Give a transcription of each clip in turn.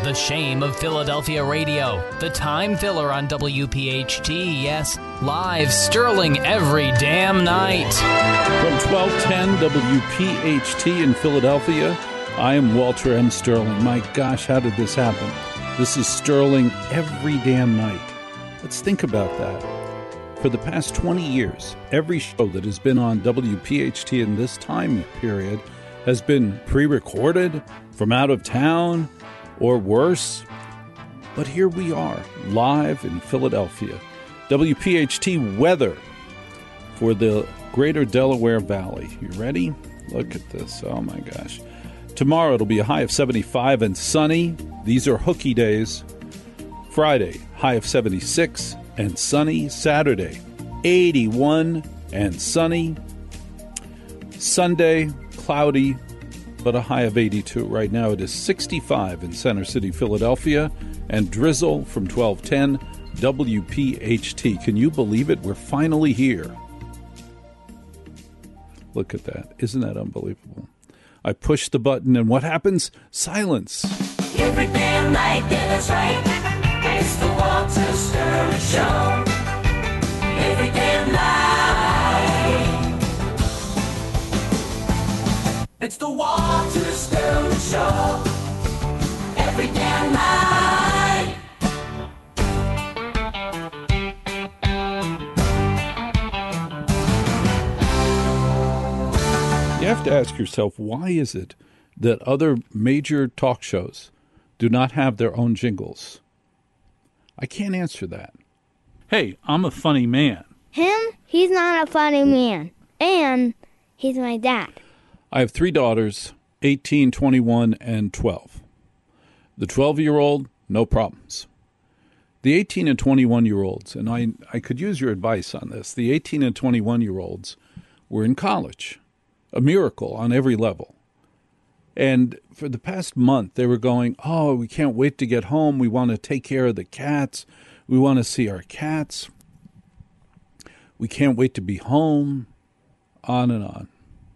The shame of Philadelphia radio. The time filler on WPHT. Yes, live Sterling every damn night. From 1210 WPHT in Philadelphia, I am Walter M. Sterling. My gosh, how did this happen? This is Sterling every damn night. Let's think about that. For the past 20 years, every show that has been on WPHT in this time period has been pre-recorded from out of town or worse. But here we are, live in Philadelphia. WPHT weather for the greater Delaware Valley. You ready? Look at this. Oh, my gosh. Tomorrow it'll be a high of 75 and sunny. These are hooky days. Friday, high of 76 and sunny. Saturday, 81 and sunny. Sunday, cloudy, but a high of 82. Right now it is 65 in Center City, Philadelphia, and drizzle from 1210 WPHT. Can you believe it? We're finally here. Look at that. Isn't that unbelievable? I push the button, and what happens? Silence. Every damn night, that's right. It's the Walter Sterling Show. Every damn night. It's the Walter Sterling Show. Every damn night. You have to ask yourself, why is it that other major talk shows do not have their own jingles? I can't answer that. Hey, I'm a funny man. Him? He's not a funny man. And he's my dad. I have 3 daughters, 18, 21, and 12. The 12-year-old, no problems. The 18 and 21-year-olds, and I could use your advice on this, the 18 and 21-year-olds were in college. A miracle on every level. And for the past month, they were going, oh, we can't wait to get home. We want to take care of the cats. We want to see our cats. We can't wait to be home. On and on.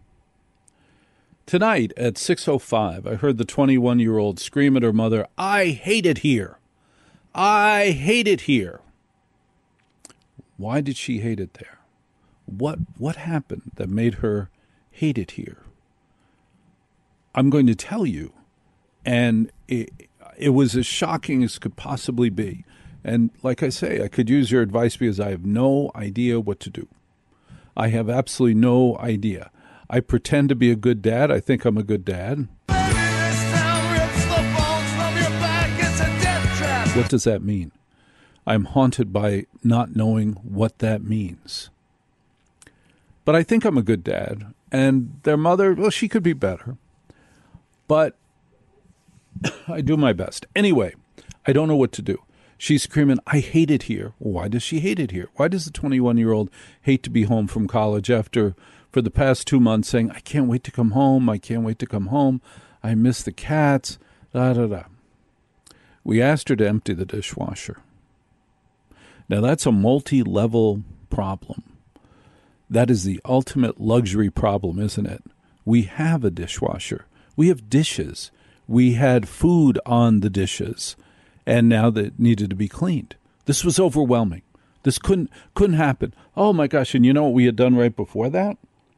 Tonight at 6:05, I heard the 21-year-old scream at her mother, I hate it here. I hate it here. Why did she hate it there? What happened that made her hate it here? I'm going to tell you, and it was as shocking as could possibly be. And like I say, I could use your advice because I have no idea what to do. I have absolutely no idea. I pretend to be a good dad. I think I'm a good dad. What does that mean? I'm haunted by not knowing what that means. But I think I'm a good dad. And their mother, well, she could be better. But I do my best. Anyway, I don't know what to do. She's screaming, I hate it here. Well, why does she hate it here? Why does the 21-year-old hate to be home from college after, for the past 2 months, saying, I can't wait to come home. I can't wait to come home. I miss the cats. Da, da, da. We asked her to empty the dishwasher. Now, that's a multi-level problem. That is the ultimate luxury problem, isn't it? We have a dishwasher. We have dishes. We had food on the dishes, and now that needed to be cleaned. This was overwhelming. This couldn't happen. Oh, my gosh. And you know what we had done right before that?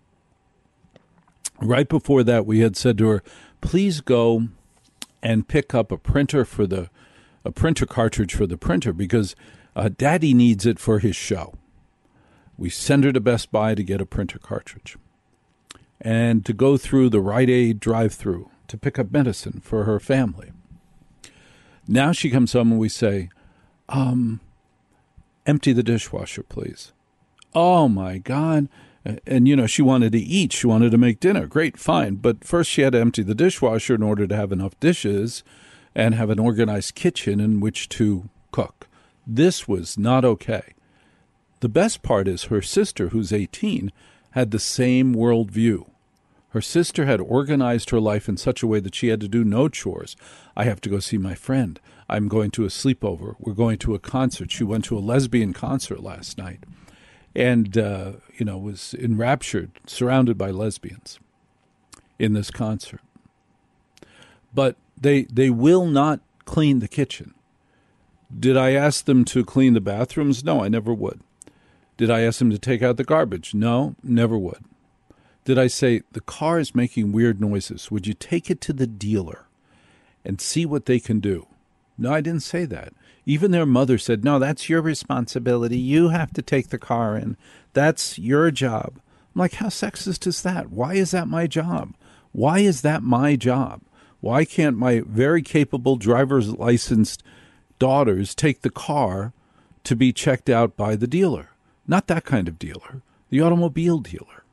Right before that, we had said to her, please go and pick up a printer cartridge for the printer because Daddy needs it for his show. We send her to Best Buy to get a printer cartridge and to go through the Rite Aid drive-thru to pick up medicine for her family. Now she comes home and we say, empty the dishwasher, please. Oh, my God. And, you know, she wanted to eat. She wanted to make dinner. Great, fine. But first she had to empty the dishwasher in order to have enough dishes and have an organized kitchen in which to cook. This was not okay. The best part is her sister, who's 18, had the same worldview. Her sister had organized her life in such a way that she had to do no chores. I have to go see my friend. I'm going to a sleepover. We're going to a concert. She went to a lesbian concert last night and, was enraptured, surrounded by lesbians in this concert. But they will not clean the kitchen. Did I ask them to clean the bathrooms? No, I never would. Did I ask them to take out the garbage? No, never would. Did I say, the car is making weird noises. Would you take it to the dealer and see what they can do? No, I didn't say that. Even their mother said, no, that's your responsibility. You have to take the car in. That's your job. I'm like, how sexist is that? Why is that my job? Why is that my job? Why can't my very capable driver's licensed daughters take the car to be checked out by the dealer? Not that kind of dealer, the automobile dealer.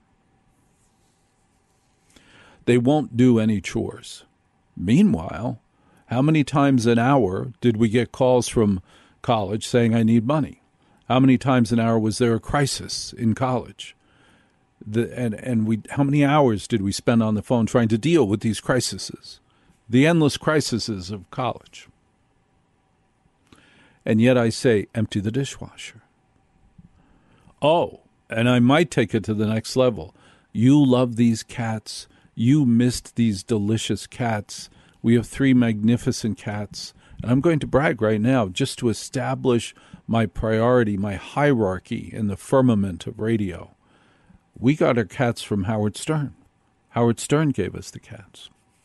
They won't do any chores. Meanwhile, how many times an hour did we get calls from college saying, I need money? How many times an hour was there a crisis in college? How many hours did we spend on the phone trying to deal with these crises? The endless crises of college. And yet I say, empty the dishwasher. Oh, and I might take it to the next level. You love these cats. You missed these delicious cats. We have 3 magnificent cats. And I'm going to brag right now just to establish my priority, my hierarchy in the firmament of radio. We got our cats from Howard Stern. Howard Stern gave us the cats.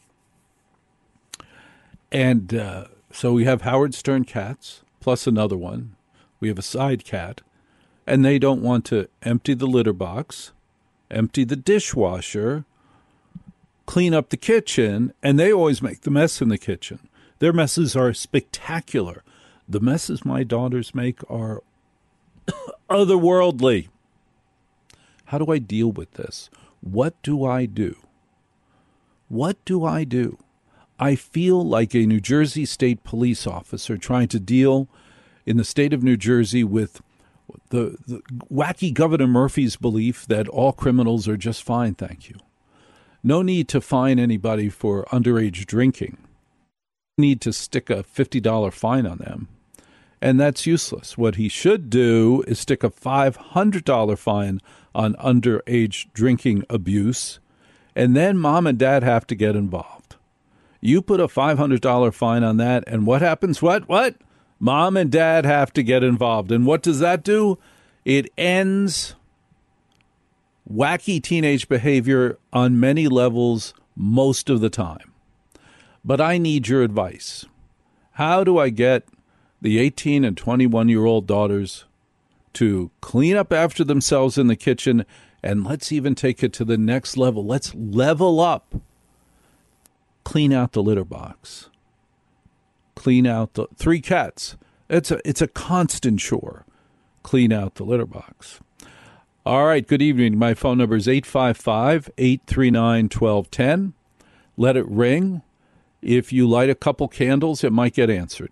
And so we have Howard Stern cats, plus another one. We have a side cat. And they don't want to empty the litter box, empty the dishwasher, clean up the kitchen, and they always make the mess in the kitchen. Their messes are spectacular. The messes my daughters make are otherworldly. How do I deal with this? What do I do? What do I do? I feel like a New Jersey State police officer trying to deal in the state of New Jersey with the wacky Governor Murphy's belief that all criminals are just fine, thank you. No need to fine anybody for underage drinking. Need to stick a $50 fine on them. And that's useless. What he should do is stick a $500 fine on underage drinking abuse, and then mom and dad have to get involved. You put a $500 fine on that, and what happens? What? Mom and dad have to get involved. And what does that do? It ends wacky teenage behavior on many levels most of the time. But I need your advice. How do I get the 18 and 21-year-old daughters to clean up after themselves in the kitchen? And let's even take it to the next level. Let's level up. Clean out the litter box. Clean out the 3 cats. It's a constant chore. Clean out the litter box. All right, good evening. My phone number is 855-839-1210. Let it ring. If you light a couple candles, it might get answered.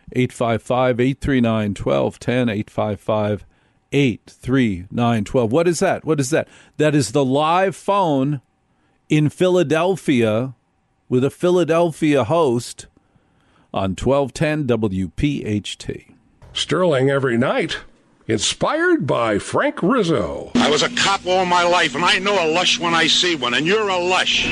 855-839-1210, 855-839-12. What is that? What is that? That is the live phone in Philadelphia with a Philadelphia host on 1210 WPHT. Sterling every night. Inspired by Frank Rizzo. I was a cop all my life, and I know a lush when I see one, and you're a lush.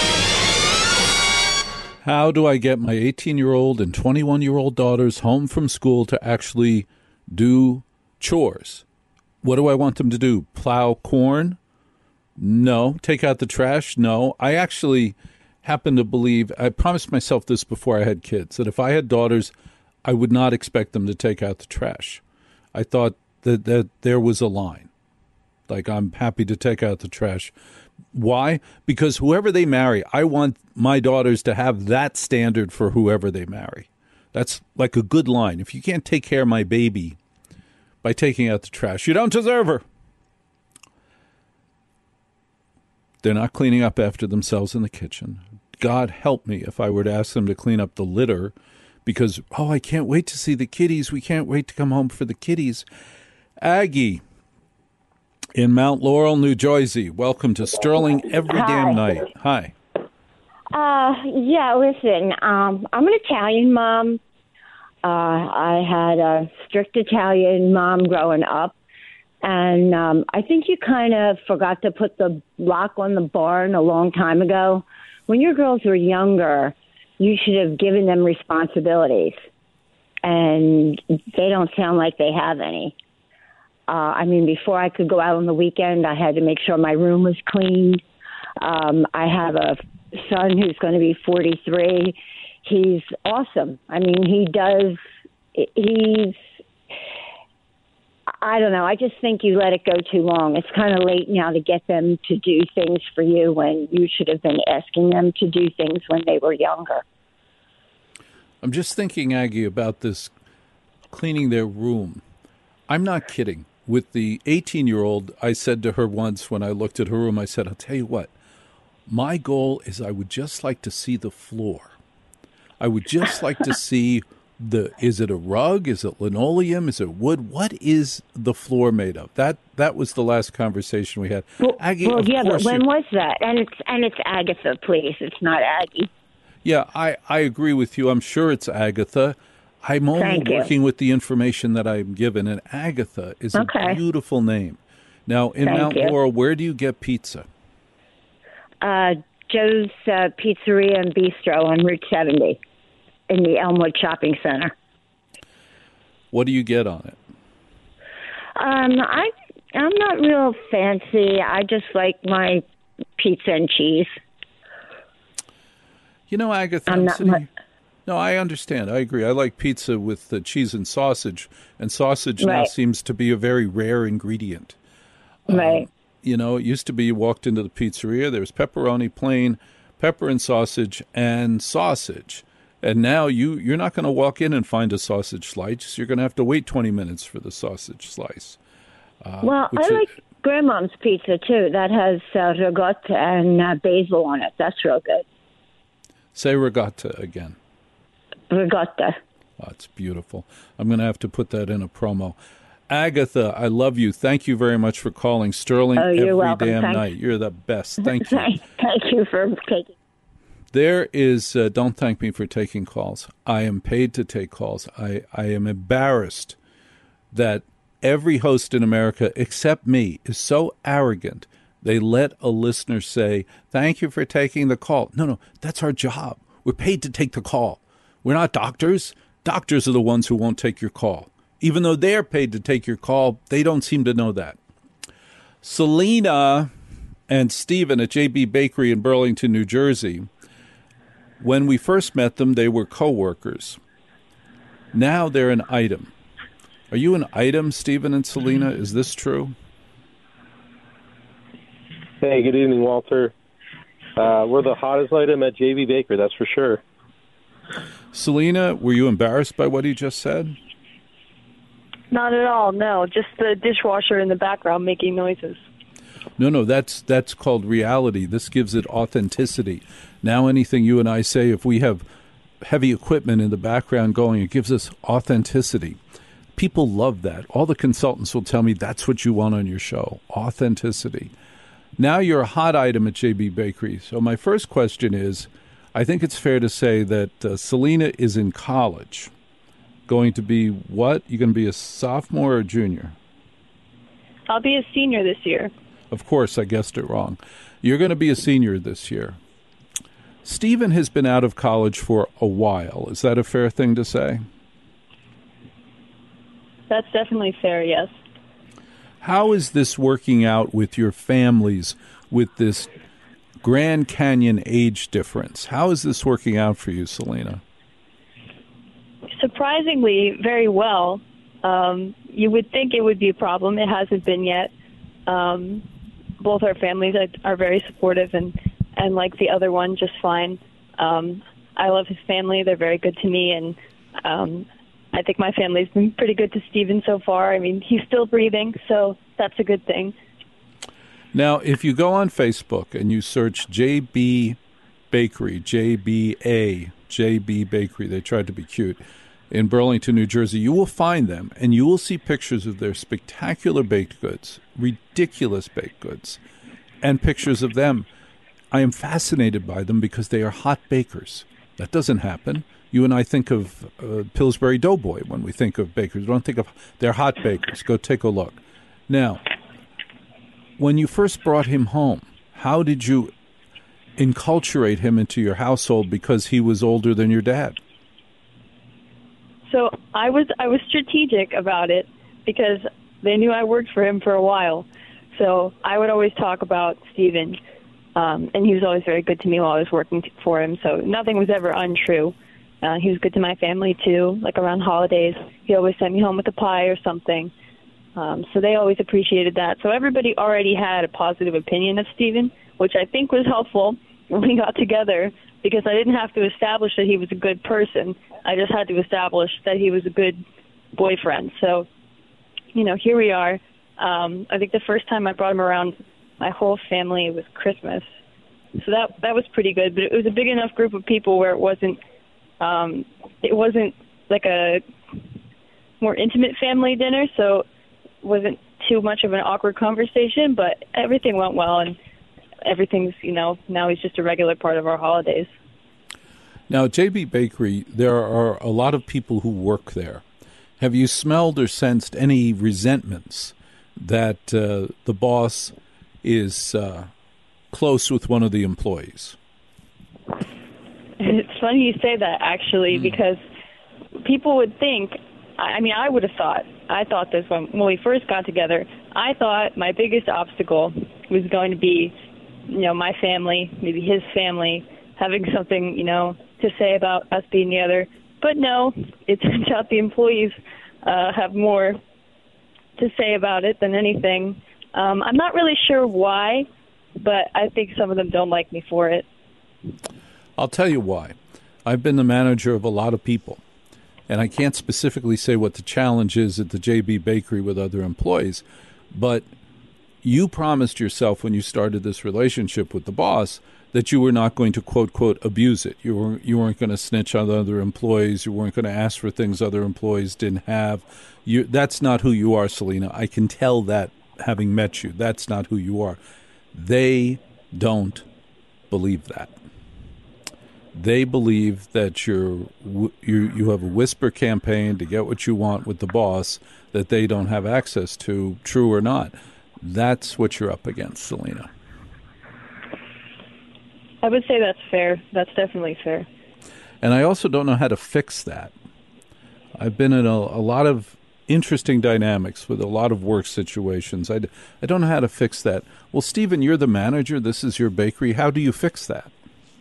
How do I get my 18-year-old and 21-year-old daughters home from school to actually do chores? What do I want them to do? Plow corn? No. Take out the trash? No. I actually happen to believe, I promised myself this before I had kids, that if I had daughters, I would not expect them to take out the trash. I thought that there was a line. Like, I'm happy to take out the trash. Why? Because whoever they marry, I want my daughters to have that standard for whoever they marry. That's like a good line. If you can't take care of my baby by taking out the trash, you don't deserve her. They're not cleaning up after themselves in the kitchen. God help me if I were to ask them to clean up the litter because, I can't wait to see the kitties. We can't wait to come home for the kitties. Aggie in Mount Laurel, New Jersey. Welcome to Sterling every damn night. Hi. Yeah, listen, I'm an Italian mom. I had a strict Italian mom growing up. And I think you kind of forgot to put the lock on the barn a long time ago. When your girls were younger, you should have given them responsibilities. And they don't sound like they have any. I mean, before I could go out on the weekend, I had to make sure my room was cleaned. I have a son who's going to be 43. He's awesome. I mean, I don't know. I just think you let it go too long. It's kind of late now to get them to do things for you when you should have been asking them to do things when they were younger. I'm just thinking, Aggie, about this cleaning their room. I'm not kidding. With the 18-year-old, I said to her once when I looked at her room, I said, I'll tell you what, my goal is I would just like to see the floor. I would just like to see is it a rug? Is it linoleum? Is it wood? What is the floor made of? That was the last conversation we had. Well, Aggie, but when was that? And it's Agatha, please. It's not Aggie. Yeah, I agree with you. I'm sure it's Agatha. I'm only working with the information that I'm given, and Agatha is a beautiful name. Now, in Mount Laurel, where do you get pizza? Joe's Pizzeria and Bistro on Route 70 in the Elmwood Shopping Center. What do you get on it? I'm not real fancy. I just like my pizza and cheese. You know, Agatha, no, I understand. I agree. I like pizza with cheese and sausage now seems to be a very rare ingredient. Right. You know, it used to be you walked into the pizzeria, there was pepperoni, plain, pepper and sausage, and sausage. And now you're not going to walk in and find a sausage slice. You're going to have to wait 20 minutes for the sausage slice. I like Grandmom's pizza, too. That has ricotta and basil on it. That's real good. Say ricotta again. Ricotta. Oh, it's beautiful. I'm going to have to put that in a promo. Agatha, I love you. Thank you very much for calling. Sterling every welcome. damn Thanks. night. You're the best. Thank you. Thank you for taking. There is, don't thank me for taking calls. I am paid to take calls. I am embarrassed that every host in America, except me, is so arrogant. They let a listener say, thank you for taking the call. No, that's our job. We're paid to take the call. We're not doctors. Doctors are the ones who won't take your call. Even though they're paid to take your call, they don't seem to know that. Selena and Stephen at JB Bakery in Burlington, New Jersey, when we first met them, they were co-workers. Now they're an item. Are you an item, Stephen and Selena? Is this true? Hey, good evening, Walter. We're the hottest item at JB Baker, that's for sure. Selena, were you embarrassed by what he just said? Not at all, no. Just the dishwasher in the background making noises. No, that's called reality. This gives it authenticity. Now anything you and I say, if we have heavy equipment in the background going, it gives us authenticity. People love that. All the consultants will tell me that's what you want on your show, authenticity. Now you're a hot item at JB Bakery. So my first question is, I think it's fair to say that Selena is in college. Going to be what? You're going to be a sophomore or a junior? I'll be a senior this year. Of course, I guessed it wrong. You're going to be a senior this year. Stephen has been out of college for a while. Is that a fair thing to say? That's definitely fair, yes. How is this working out with your families with this Grand Canyon age difference? How is this working out for you, Selena? Surprisingly, very well. You would think it would be a problem. It hasn't been yet. Both our families are very supportive and like the other one, just fine. I love his family. They're very good to me, and I think my family's been pretty good to Stephen so far. I mean, he's still breathing, so that's a good thing. Now, if you go on Facebook and you search JB Bakery, JB Bakery, they tried to be cute, in Burlington, New Jersey, you will find them, and you will see pictures of their spectacular baked goods, ridiculous baked goods, and pictures of them. I am fascinated by them because they are hot bakers. That doesn't happen. You and I think of Pillsbury Doughboy when we think of bakers. We don't think of, they're hot bakers. Go take a look. Now, when you first brought him home, how did you enculturate him into your household because he was older than your dad? So I was strategic about it because they knew I worked for him for a while. So I would always talk about Stephen, and he was always very good to me while I was working for him. So nothing was ever untrue. He was good to my family too. Like around holidays, he always sent me home with a pie or something. So they always appreciated that. So everybody already had a positive opinion of Stephen, which I think was helpful when we got together because I didn't have to establish that he was a good person. I just had to establish that he was a good boyfriend. So, here we are. I think the first time I brought him around my whole family was Christmas. So that was pretty good, but it was a big enough group of people where it wasn't like a more intimate family dinner, so it wasn't too much of an awkward conversation, but everything went well, and everything's, now he's just a regular part of our holidays. Now, JB Bakery, there are a lot of people who work there. Have you smelled or sensed any resentments that the boss is close with one of the employees? It's funny you say that, actually, because people would think, I would have thought, I thought this when we first got together, I thought my biggest obstacle was going to be, my family, maybe his family, having something, to say about us being together. But no, it turns out the employees have more to say about it than anything. I'm not really sure why, but I think some of them don't like me for it. I'll tell you why. I've been the manager of a lot of people, and I can't specifically say what the challenge is at the JB Bakery with other employees, but you promised yourself when you started this relationship with the boss that you were not going to, quote, quote, abuse it. You weren't going to snitch on other employees. You weren't going to ask for things other employees didn't have. That's not who you are, Selena. I can tell that having met you. That's not who you are. They don't believe that. They believe that you have a whisper campaign to get what you want with the boss that they don't have access to, true or not. That's what you're up against, Selena. I would say that's fair. That's definitely fair. And I also don't know how to fix that. I've been in a lot of interesting dynamics with a lot of work situations. I don't know how to fix that. Well, Stephen, you're the manager. This is your bakery. How do you fix that?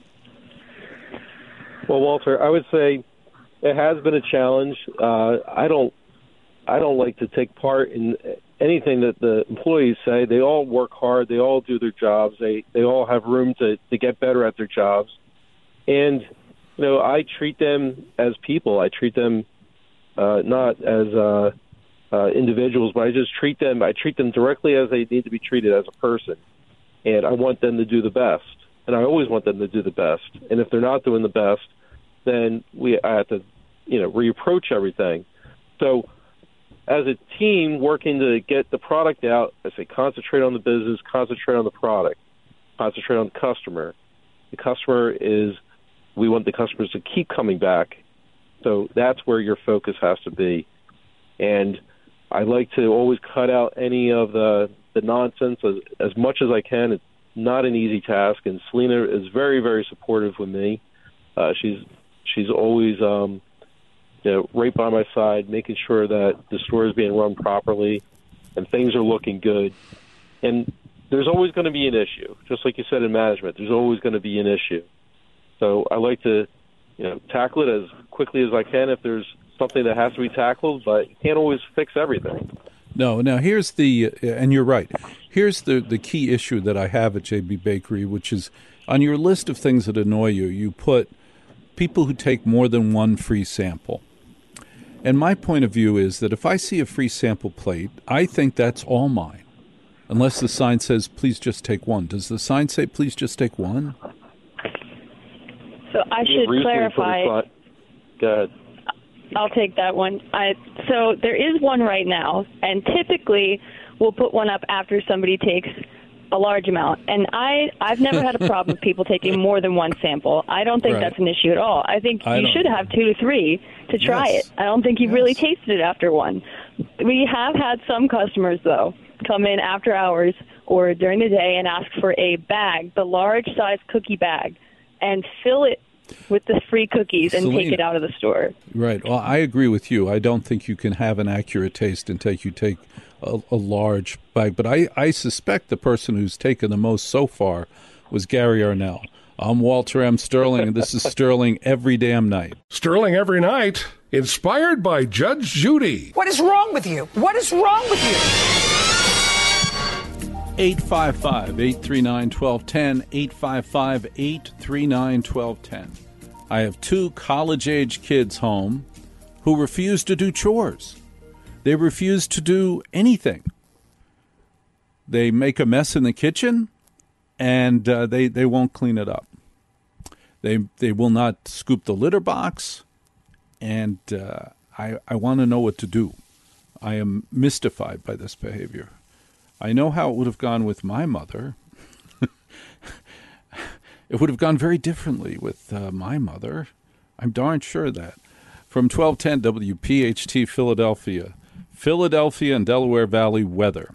Well, Walter, I would say it has been a challenge. I don't like to take part in anything that the employees say. They all work hard. They all do their jobs. They all have room to get better at their jobs. And, I treat them as people. I treat them not as individuals, but I treat them directly as they need to be treated as a person. And I want them to do the best. And I always want them to do the best. And if they're not doing the best, then I have to, reapproach everything. So as a team working to get the product out, I say concentrate on the business, concentrate on the product, concentrate on the customer. We want the customers to keep coming back. So that's where your focus has to be. And I like to always cut out any of the nonsense as much as I can. It's not an easy task, and Selena is very, very supportive with me. She's always right by my side, making sure that the store is being run properly and things are looking good. And there's always going to be an issue. Just like you said in management, there's always going to be an issue. So I like to tackle it as quickly as I can if there's something that has to be tackled, but you can't always fix everything. No, now here's and you're right, here's the key issue that I have at JB Bakery, which is on your list of things that annoy you, you put people who take more than one free sample. And my point of view is that if I see a free sample plate, I think that's all mine, unless the sign says, please just take one. Does the sign say, please just take one? So I should clarify. Go ahead. I'll take that one. So there is one right now, and typically we'll put one up after somebody takes a large amount. And I've never had a problem with people taking more than one sample. I don't think that's an issue at all. I think you should have 2 to 3 to try it. I don't think you've really tasted it after one. We have had some customers, though, come in after hours or during the day and ask for a bag, the large size cookie bag, and fill it with the free cookies and Selena, take it out of the store. Right. Well, I agree with you. I don't think you can have an accurate taste until you take a large bag. But I suspect the person who's taken the most so far was Gary Arnell. I'm Walter M. Sterling, and this is Sterling Every Damn Night. Sterling Every Night, inspired by Judge Judy. What is wrong with you? What is wrong with you? 855-839-1210, 855-839-1210. I have 2 college-age kids home who refuse to do chores. They refuse to do anything. They make a mess in the kitchen, and they won't clean it up. They will not scoop the litter box, and I want to know what to do. I am mystified by this behavior. I know how it would have gone with my mother. It would have gone very differently with my mother. I'm darn sure of that. From 1210 WPHT Philadelphia and Delaware Valley weather.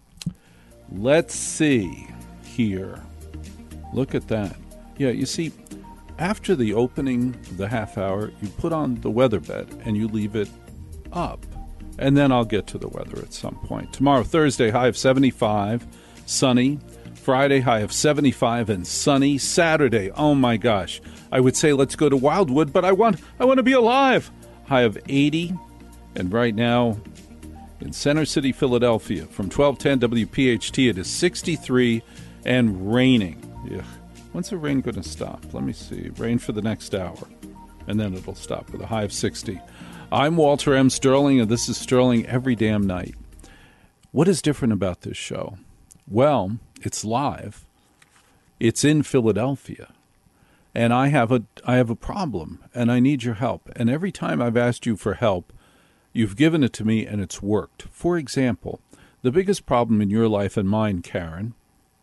Let's see here. Look at that. Yeah, you see, after the opening of the half hour, you put on the weather bed and you leave it up. And then I'll get to the weather at some point. Tomorrow, Thursday, high of 75, sunny. Friday, high of 75 and sunny. Saturday, oh my gosh. I would say let's go to Wildwood, but I want to be alive. High of 80. And right now, in Center City, Philadelphia, from 1210 WPHT, it is 63 and raining. Ugh. When's the rain going to stop? Let me see. Rain for the next hour, and then it'll stop with a high of 60. I'm Walter M. Sterling, and this is Sterling Every Damn Night. What is different about this show? Well, it's live. It's in Philadelphia. And I have a problem, and I need your help. And every time I've asked you for help, you've given it to me, and it's worked. For example, the biggest problem in your life and mine, Karen,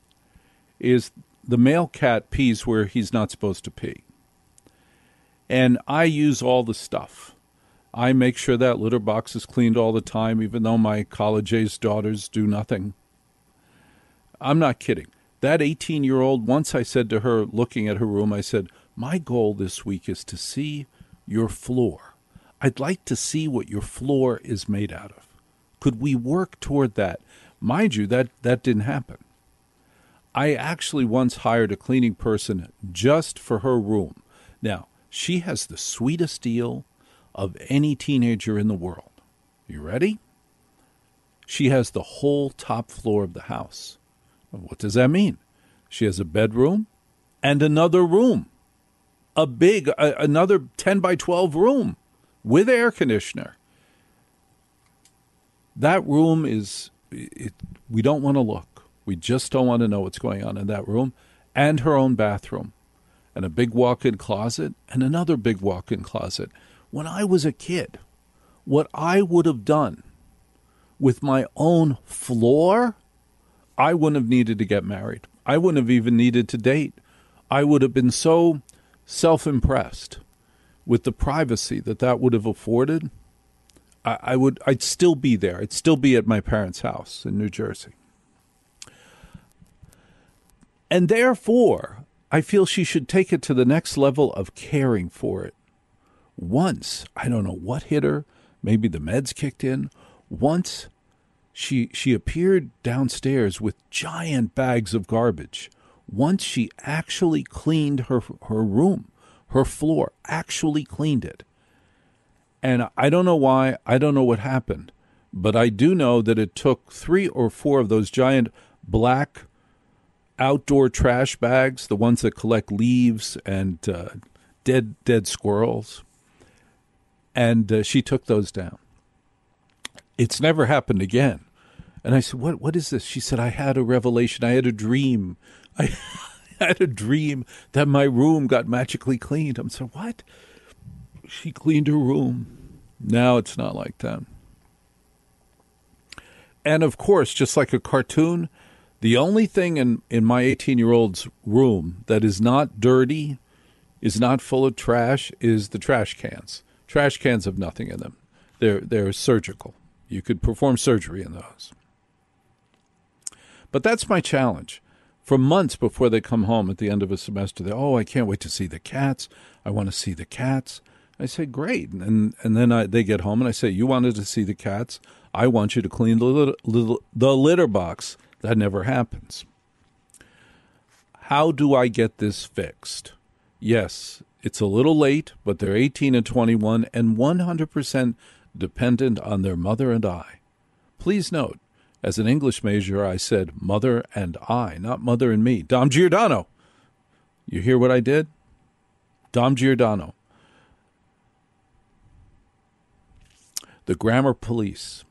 is the male cat pees where he's not supposed to pee. And I use all the stuff. I make sure that litter box is cleaned all the time, even though my college-age daughters do nothing. I'm not kidding. That 18-year-old, once I said to her, looking at her room, I said, my goal this week is to see your floor. I'd like to see what your floor is made out of. Could we work toward that? Mind you, that didn't happen. I actually once hired a cleaning person just for her room. Now, she has the sweetest deal of any teenager in the world. You ready? She has the whole top floor of the house. What does that mean? She has a bedroom and another room. Another 10 by 12 room with air conditioner. That room we don't want to look. We just don't want to know what's going on in that room, and her own bathroom, and a big walk-in closet, and another big walk-in closet. When I was a kid, what I would have done with my own floor, I wouldn't have needed to get married. I wouldn't have even needed to date. I would have been so self-impressed with the privacy that would have afforded. I'd still be there. I'd still be at my parents' house in New Jersey. And therefore, I feel she should take it to the next level of caring for it. Once, I don't know what hit her, maybe the meds kicked in, once she appeared downstairs with giant bags of garbage. Once she actually cleaned her room, her floor, actually cleaned it. And I don't know why, I don't know what happened, but I do know that it took 3 or 4 of those giant black outdoor trash bags, the ones that collect leaves and dead squirrels, and she took those down. It's never happened again. And I said, what is this? She said, I had a revelation. I had a dream. I had a dream that my room got magically cleaned. I'm saying, what? She cleaned her room. Now it's not like that. And of course, just like a cartoon, the only thing in my 18-year-old's room that is not dirty, is not full of trash, is the trash cans. Trash cans have nothing in them. They're surgical. You could perform surgery in those. But that's my challenge. For months before they come home at the end of a semester, I can't wait to see the cats. I want to see the cats. I say, great. And then they get home and I say, you wanted to see the cats. I want you to clean the litter box. That never happens. How do I get this fixed? Yes, it's a little late, but they're 18 and 21 and 100% dependent on their mother and I. Please note, as an English major, I said mother and I, not mother and me. Dom Giordano. You hear what I did? Dom Giordano. The grammar police.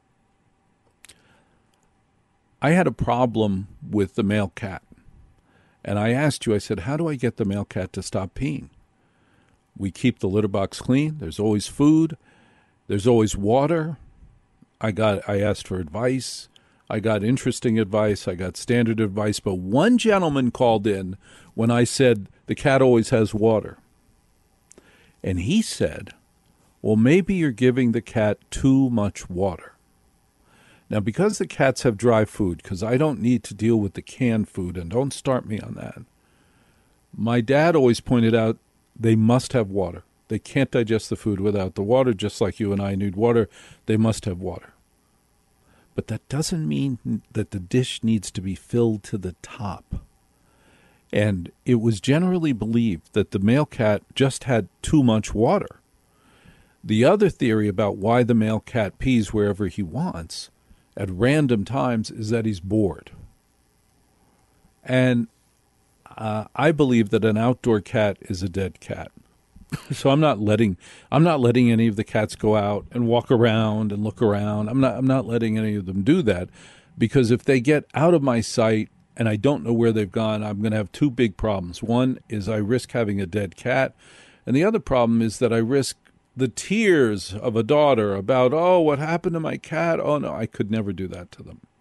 I had a problem with the male cat. And I asked you, I said, how do I get the male cat to stop peeing? We keep the litter box clean. There's always food. There's always water. I asked for advice. I got interesting advice. I got standard advice. But one gentleman called in when I said the cat always has water. And he said, well, maybe you're giving the cat too much water. Now, because the cats have dry food, because I don't need to deal with the canned food, and don't start me on that, my dad always pointed out they must have water. They can't digest the food without the water, just like you and I need water. They must have water. But that doesn't mean that the dish needs to be filled to the top. And it was generally believed that the male cat just had too much water. The other theory about why the male cat pees wherever he wants at random times is that he's bored. And I believe that an outdoor cat is a dead cat. So I'm not letting any of the cats go out and walk around and look around. I'm not letting any of them do that, because if they get out of my sight and I don't know where they've gone, I'm going to have two big problems. One is I risk having a dead cat, and the other problem is that I risk the tears of a daughter about, oh, what happened to my cat? Oh, no, I could never do that to them.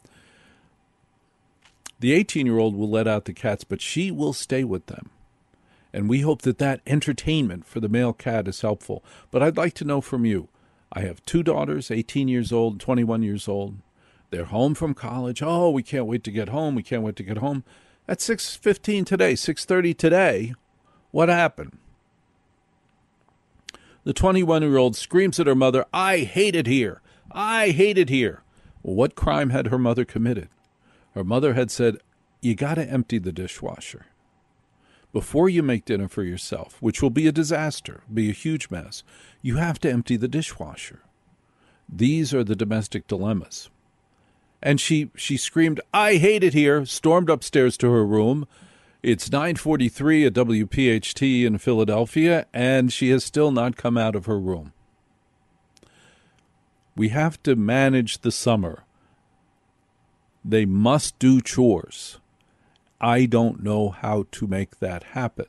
The 18-year-old will let out the cats, but she will stay with them. And we hope that that entertainment for the male cat is helpful. But I'd like to know from you. I have two daughters, 18 years old, 21 years old. They're home from college. Oh, we can't wait to get home. We can't wait to get home. At 6:15 today, 6:30 today, what happened? The 21-year-old screams at her mother, I hate it here. I hate it here. Well, what crime had her mother committed? Her mother had said, you got to empty the dishwasher. Before you make dinner for yourself, which will be a disaster, be a huge mess, you have to empty the dishwasher. These are the domestic dilemmas. And she screamed, I hate it here, stormed upstairs to her room. It's 9:43 at WPHT in Philadelphia, and she has still not come out of her room. We have to manage the summer. They must do chores. I don't know how to make that happen.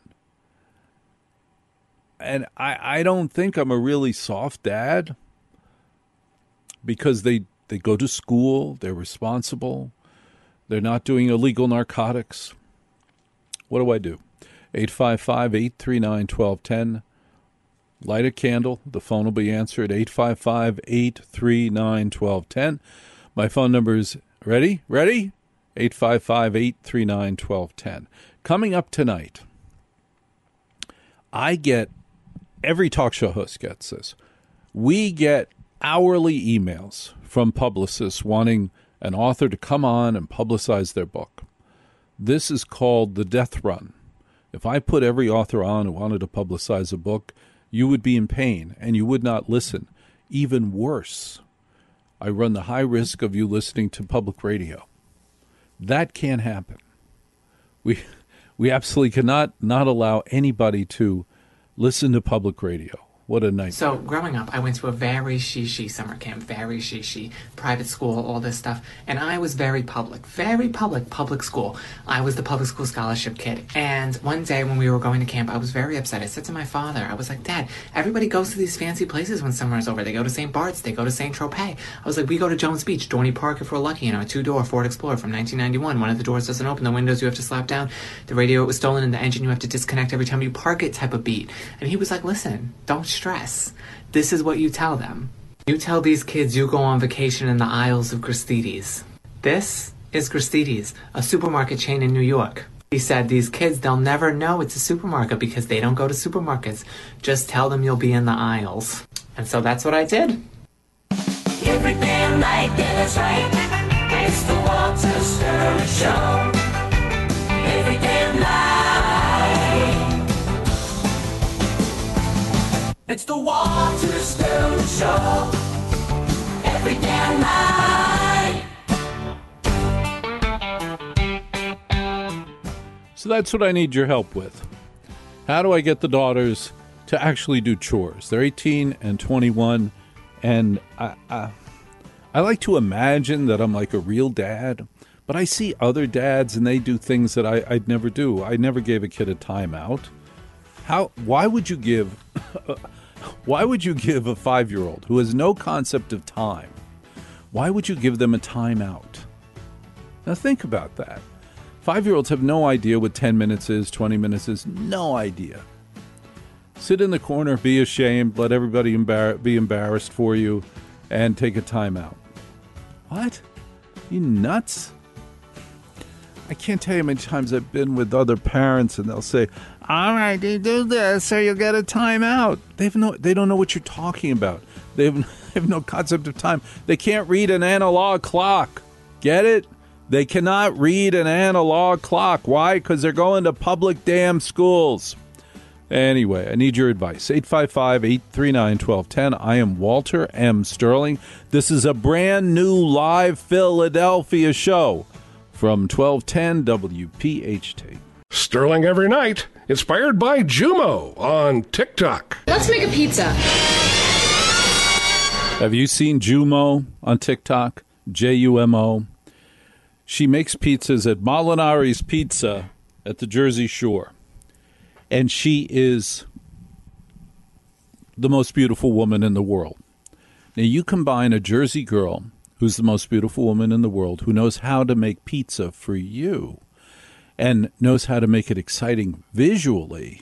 And I don't think I'm a really soft dad, because they go to school, they're responsible, they're not doing illegal narcotics. What do I do? 855-839-1210. Light a candle. The phone will be answered. 855-839-1210. My phone number is ready? 855-839-1210. Coming up tonight, every talk show host gets this. We get hourly emails from publicists wanting an author to come on and publicize their book. This is called the death run. If I put every author on who wanted to publicize a book, you would be in pain and you would not listen. Even worse, I run the high risk of you listening to public radio. That can't happen. We absolutely cannot not allow anybody to listen to public radio. What a nightmare. So growing up, I went to a very she summer camp, very she private school, all this stuff. And I was very public school. I was the public school scholarship kid. And one day when we were going to camp, I was very upset. I said to my father, I was like, Dad, everybody goes to these fancy places when summer is over. They go to St. Bart's, they go to St. Tropez. I was like, we go to Jones Beach, Dorney Park if we're lucky, a 2-door Ford Explorer from 1991. One of the doors doesn't open, the windows you have to slap down, the radio was stolen, and the engine you have to disconnect every time you park it type of beat. And he was like, listen, don't stress. This is what you tell them. You tell these kids you go on vacation in the Isles of Gristedes. This is Gristedes, a supermarket chain in New York. He said, these kids, they'll never know it's a supermarket because they don't go to supermarkets. Just tell them you'll be in the aisles. And so that's what I did. Every damn night, that's right. It's the Walter Sterling Show. Every damn night. It's the Walter Sterling Show. Every damn night. So that's what I need your help with. How do I get the daughters to actually do chores? They're 18 and 21, and I like to imagine that I'm like a real dad, but I see other dads and they do things that I'd never do. I never gave a kid a timeout. Why would you give a 5-year-old who has no concept of time, why would you give them a timeout? Now think about that. 5-year-olds have no idea what 10 minutes is, 20 minutes is, no idea. Sit in the corner, be ashamed, let everybody be embarrassed for you, and take a timeout. What? You nuts? I can't tell you how many times I've been with other parents and they'll say, all right, you do this or you'll get a timeout. They don't know what you're talking about. They have no concept of time. They can't read an analog clock. Get it? They cannot read an analog clock. Why? Because they're going to public damn schools. Anyway, I need your advice. 855-839-1210. I am Walter M. Sterling. This is a brand new live Philadelphia show from 1210 WPHT. Sterling every night, inspired by Jumo on TikTok. Let's make a pizza. Have you seen Jumo on TikTok? Jumo. She makes pizzas at Molinari's Pizza at the Jersey Shore. And she is the most beautiful woman in the world. Now, you combine a Jersey girl who's the most beautiful woman in the world, who knows how to make pizza for you and knows how to make it exciting visually.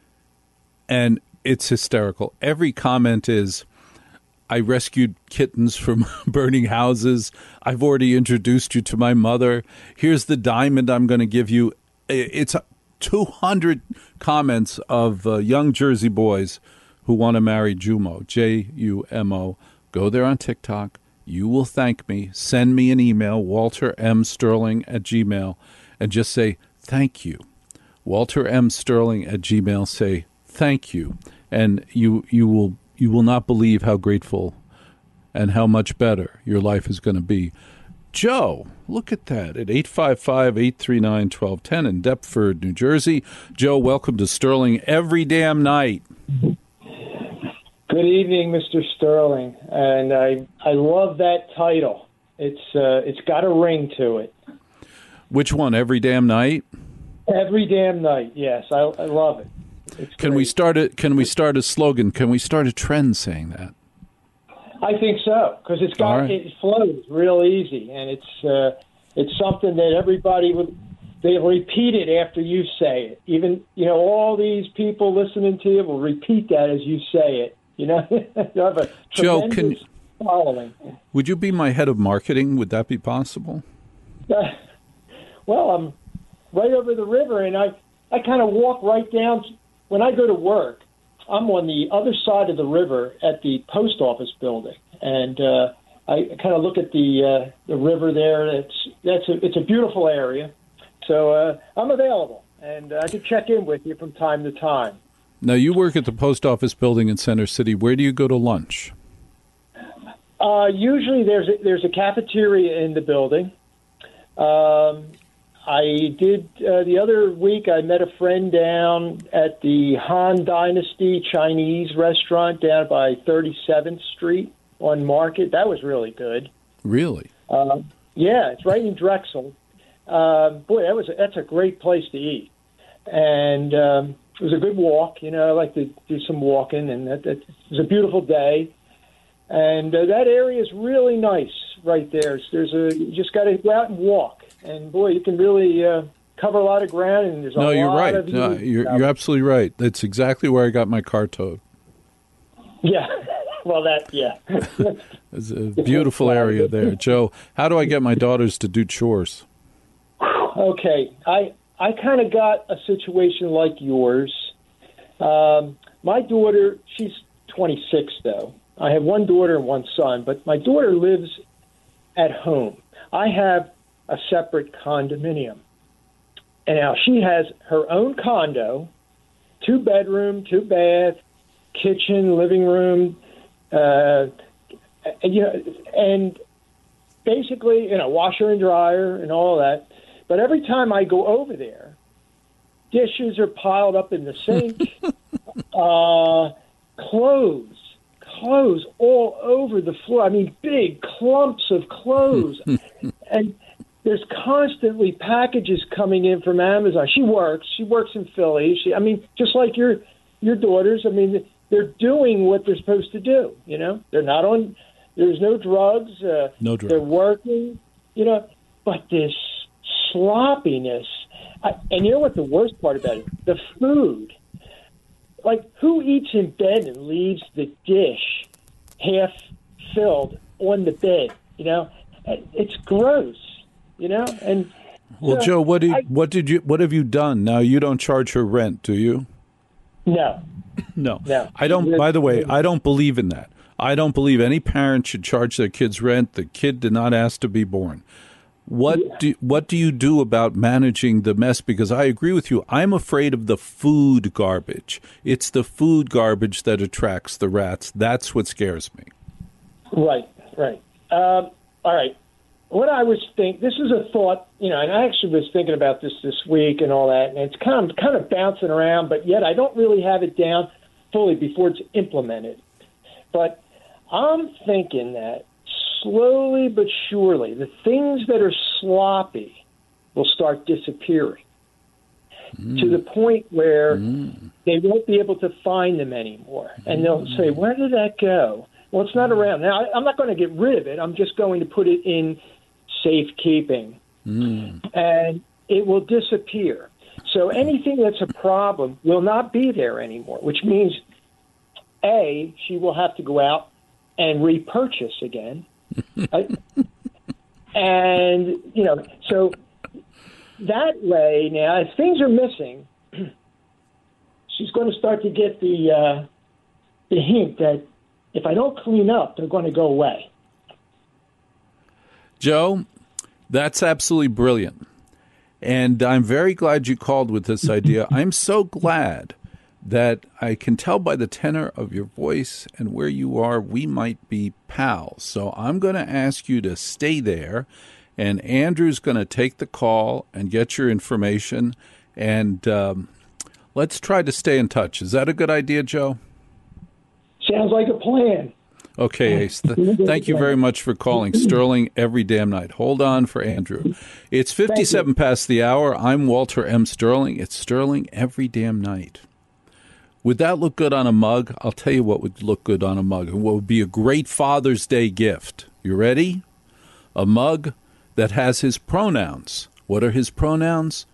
And it's hysterical. Every comment is, I rescued kittens from burning houses. I've already introduced you to my mother. Here's the diamond I'm going to give you. It's 200 comments of young Jersey boys who want to marry Jumo, Jumo. Go there on TikTok. You will thank me. Send me an email, waltermsterling@gmail, and just say thank you. waltermsterling@gmail. Say thank you, and you will not believe how grateful and how much better your life is going to be. Joe, look at that, at 855-839-1210 in Deptford, New Jersey. Joe, welcome to Sterling every damn night. Good evening, Mr. Sterling, and I love that title. It's got a ring to it. Which one, every damn night? Every damn night, yes. I love it. Can we start a slogan? Can we start a trend saying that? I think so, because it flows real easy, and it's something that everybody they repeat it after you say it. Even all these people listening to you will repeat that as you say it. You have a Joe, tremendous following. Would you be my head of marketing? Would that be possible? Well, I'm right over the river, and I kind of walk right down. When I go to work, I'm on the other side of the river at the post office building, and I kind of look at the river there. It's a beautiful area, so I'm available, and I can check in with you from time to time. Now, you work at the post office building in Center City. Where do you go to lunch? Usually, there's a cafeteria in the building. I did the other week. I met a friend down at the Han Dynasty Chinese restaurant down by 37th Street on Market. That was really good. Really? Yeah, it's right in Drexel. Boy, that's a great place to eat, and it was a good walk. I like to do some walking, and it was a beautiful day. And that area is really nice right there. You just got to go out and walk. And, boy, you can really cover a lot of ground, and there's a lot you're right. of... No, you're absolutely right. That's exactly where I got my car towed. Yeah. Well, yeah. It's a beautiful area there. Joe, how do I get my daughters to do chores? Okay, I kind of got a situation like yours. My daughter, she's 26, though. I have one daughter and one son, but my daughter lives at home. I have a separate condominium. And now she has her own condo, 2-bedroom, 2-bath, kitchen, living room, and basically, washer and dryer and all that. But every time I go over there, dishes are piled up in the sink, clothes all over the floor. I mean, big clumps of clothes. And there's constantly packages coming in from Amazon. She works in Philly. Just like your daughters. I mean, they're doing what they're supposed to do. They're not on. There's no drugs. No drugs. They're working. But this sloppiness. And you know what the worst part about it? The food. Like, who eats in bed and leaves the dish half filled on the bed? It's gross. And well, Joe, what have you done? Now, you don't charge her rent, do you? No. I don't. By the way, I don't believe in that. I don't believe any parent should charge their kids rent. The kid did not ask to be born. What do you do about managing the mess? Because I agree with you. I'm afraid of the food garbage. It's the food garbage that attracts the rats. That's what scares me. Right. All right. What I was this is a thought, and I actually was thinking about this week and all that, and it's kind of bouncing around, but yet I don't really have it down fully before it's implemented. But I'm thinking that slowly but surely, the things that are sloppy will start disappearing to the point where they won't be able to find them anymore. And they'll say, where did that go? Well, it's not around. Now, I'm not going to get rid of it. I'm just going to put it in safekeeping. And it will disappear. So anything that's a problem will not be there anymore, which means, A, she will have to go out and repurchase again. And, so that way now, if things are missing, she's going to start to get the hint that if I don't clean up, they're going to go away. Joe, that's absolutely brilliant. And I'm very glad you called with this idea. I'm so glad that I can tell by the tenor of your voice and where you are, we might be pals. So I'm going to ask you to stay there, and Andrew's going to take the call and get your information, and let's try to stay in touch. Is that a good idea, Joe? Sounds like a plan. Okay, Ace. Thank you very much for calling. Sterling every damn night. Hold on for Andrew. It's 57 past the hour. I'm Walter M. Sterling. It's Sterling every damn night. Would that look good on a mug? I'll tell you what would look good on a mug and what would be a great Father's Day gift. You ready? A mug that has his pronouns. What are his pronouns?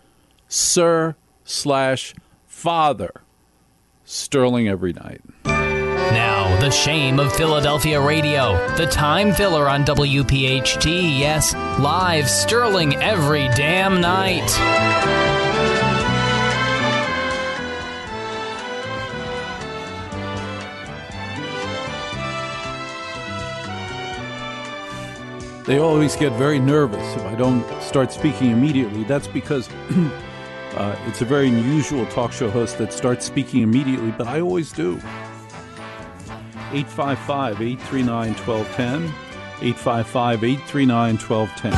Sir/Father. Sterling every night. Now, the shame of Philadelphia radio. The time filler on WPHT. Yes, live Sterling every damn night. They always get very nervous if I don't start speaking immediately. That's because it's a very unusual talk show host that starts speaking immediately, but I always do. 855-839-1210. 855-839-1210.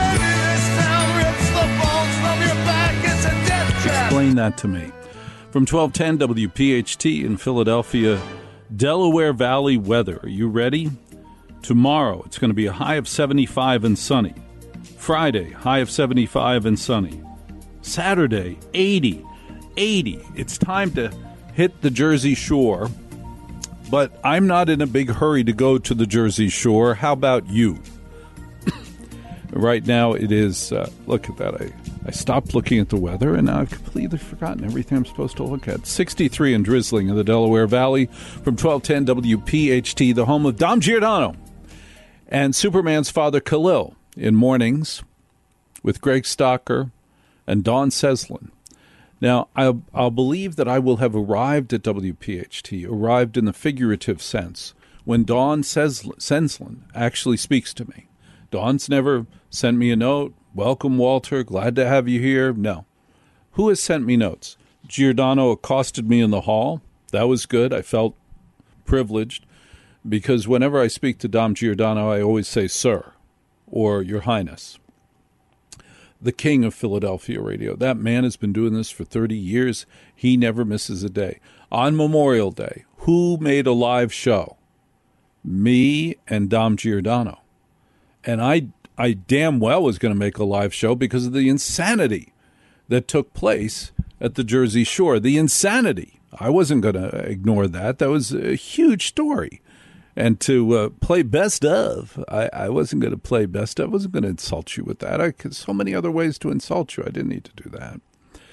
Explain that to me. From 1210 WPHT in Philadelphia, Delaware Valley weather. Are you ready? Tomorrow, it's going to be a high of 75 and sunny. Friday, high of 75 and sunny. Saturday, 80. It's time to hit the Jersey Shore. But I'm not in a big hurry to go to the Jersey Shore. How about you? Right now it is, look at that. I I stopped looking at the weather, and now I've completely forgotten everything I'm supposed to look at. 63 and drizzling in the Delaware Valley from 1210 WPHT, the home of Dom Giordano and Superman's father Khalil in mornings with Greg Stocker and Dawn Seslin. Now, I'll believe that I will have arrived at WPHT, arrived in the figurative sense, when Dawn Seslin actually speaks to me. Dawn's never sent me a note. Welcome, Walter. Glad to have you here. No. Who has sent me notes? Giordano accosted me in the hall. That was good. I felt privileged because whenever I speak to Dom Giordano, I always say, sir, or your highness. The king of Philadelphia radio. That man has been doing this for 30 years. He never misses a day. On Memorial Day, who made a live show? Me and Dom Giordano. And I damn well was going to make a live show because of the insanity that took place at the Jersey Shore. The insanity. I wasn't going to ignore that. That was a huge story. And to play best of, I wasn't going to play best of. I wasn't going to insult you with that. So many other ways to insult you. I didn't need to do that.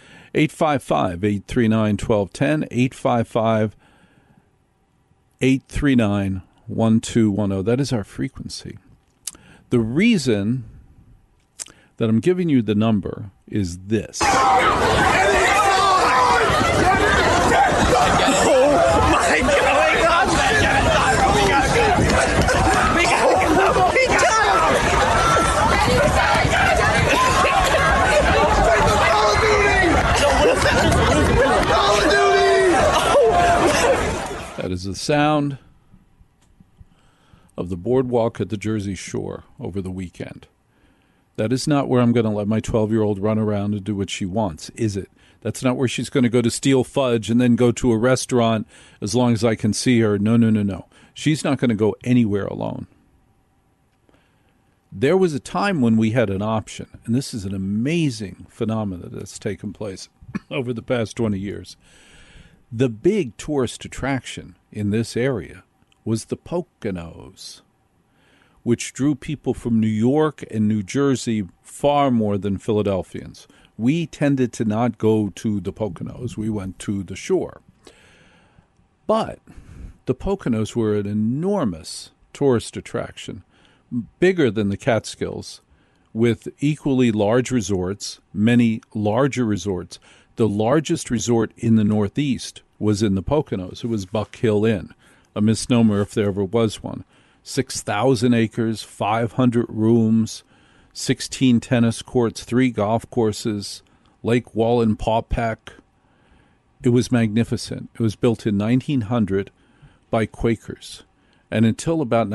855-839-1210, 855-839-1210. That is our frequency. The reason that I'm giving you the number is this. Oh, my God. That is the sound of the boardwalk at the Jersey Shore over the weekend. That is not where I'm going to let my 12-year-old run around and do what she wants, is it? That's not where she's going to go to steal fudge and then go to a restaurant as long as I can see her. No. She's not going to go anywhere alone. There was a time when we had an option, and this is an amazing phenomenon that's taken place over the past 20 years. The big tourist attraction in this area was the Poconos, which drew people from New York and New Jersey far more than Philadelphians. We tended to not go to the Poconos. We went to the shore. But the Poconos were an enormous tourist attraction, bigger than the Catskills, with equally large resorts, many larger resorts. The largest resort in the Northeast was in the Poconos. It was Buck Hill Inn, a misnomer if there ever was one. 6,000 acres, 500 rooms, 16 tennis courts, 3 golf courses, Lake Wallenpaupack. It was magnificent. It was built in 1900 by Quakers. And until about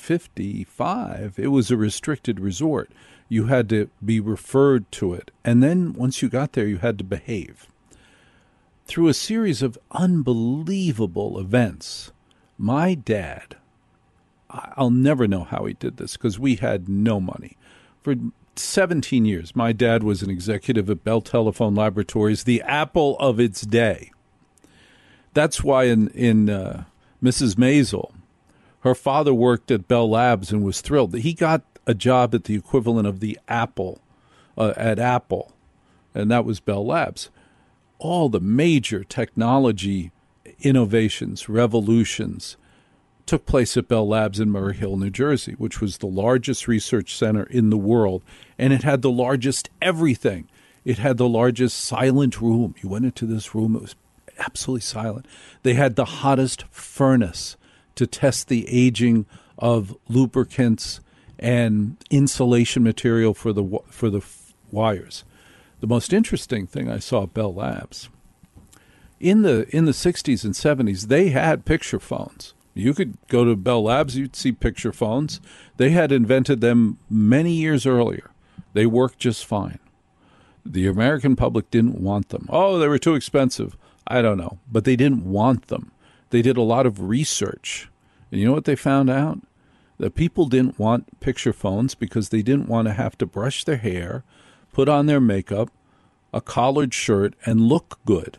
1955, it was a restricted resort. You had to be referred to it. And then once you got there, you had to behave. Through a series of unbelievable events, my dad, I'll never know how he did this because we had no money. For 17 years, my dad was an executive at Bell Telephone Laboratories, the Apple of its day. That's why in Mrs. Maisel, her father worked at Bell Labs and was thrilled that he got a job at the equivalent of the Apple, at Apple, and that was Bell Labs. All the major technology innovations, revolutions, took place at Bell Labs in Murray Hill, New Jersey, which was the largest research center in the world, and it had the largest everything. It had the largest silent room. You went into this room, it was absolutely silent. They had the hottest furnace to test the aging of lubricants and insulation material for the wires. The most interesting thing I saw at Bell Labs, in the 60s and 70s, they had picture phones. You could go to Bell Labs, you'd see picture phones. They had invented them many years earlier. They worked just fine. The American public didn't want them. Oh, they were too expensive. I don't know. But they didn't want them. They did a lot of research. And you know what they found out? That people didn't want picture phones because they didn't want to have to brush their hair, put on their makeup, a collared shirt, and look good.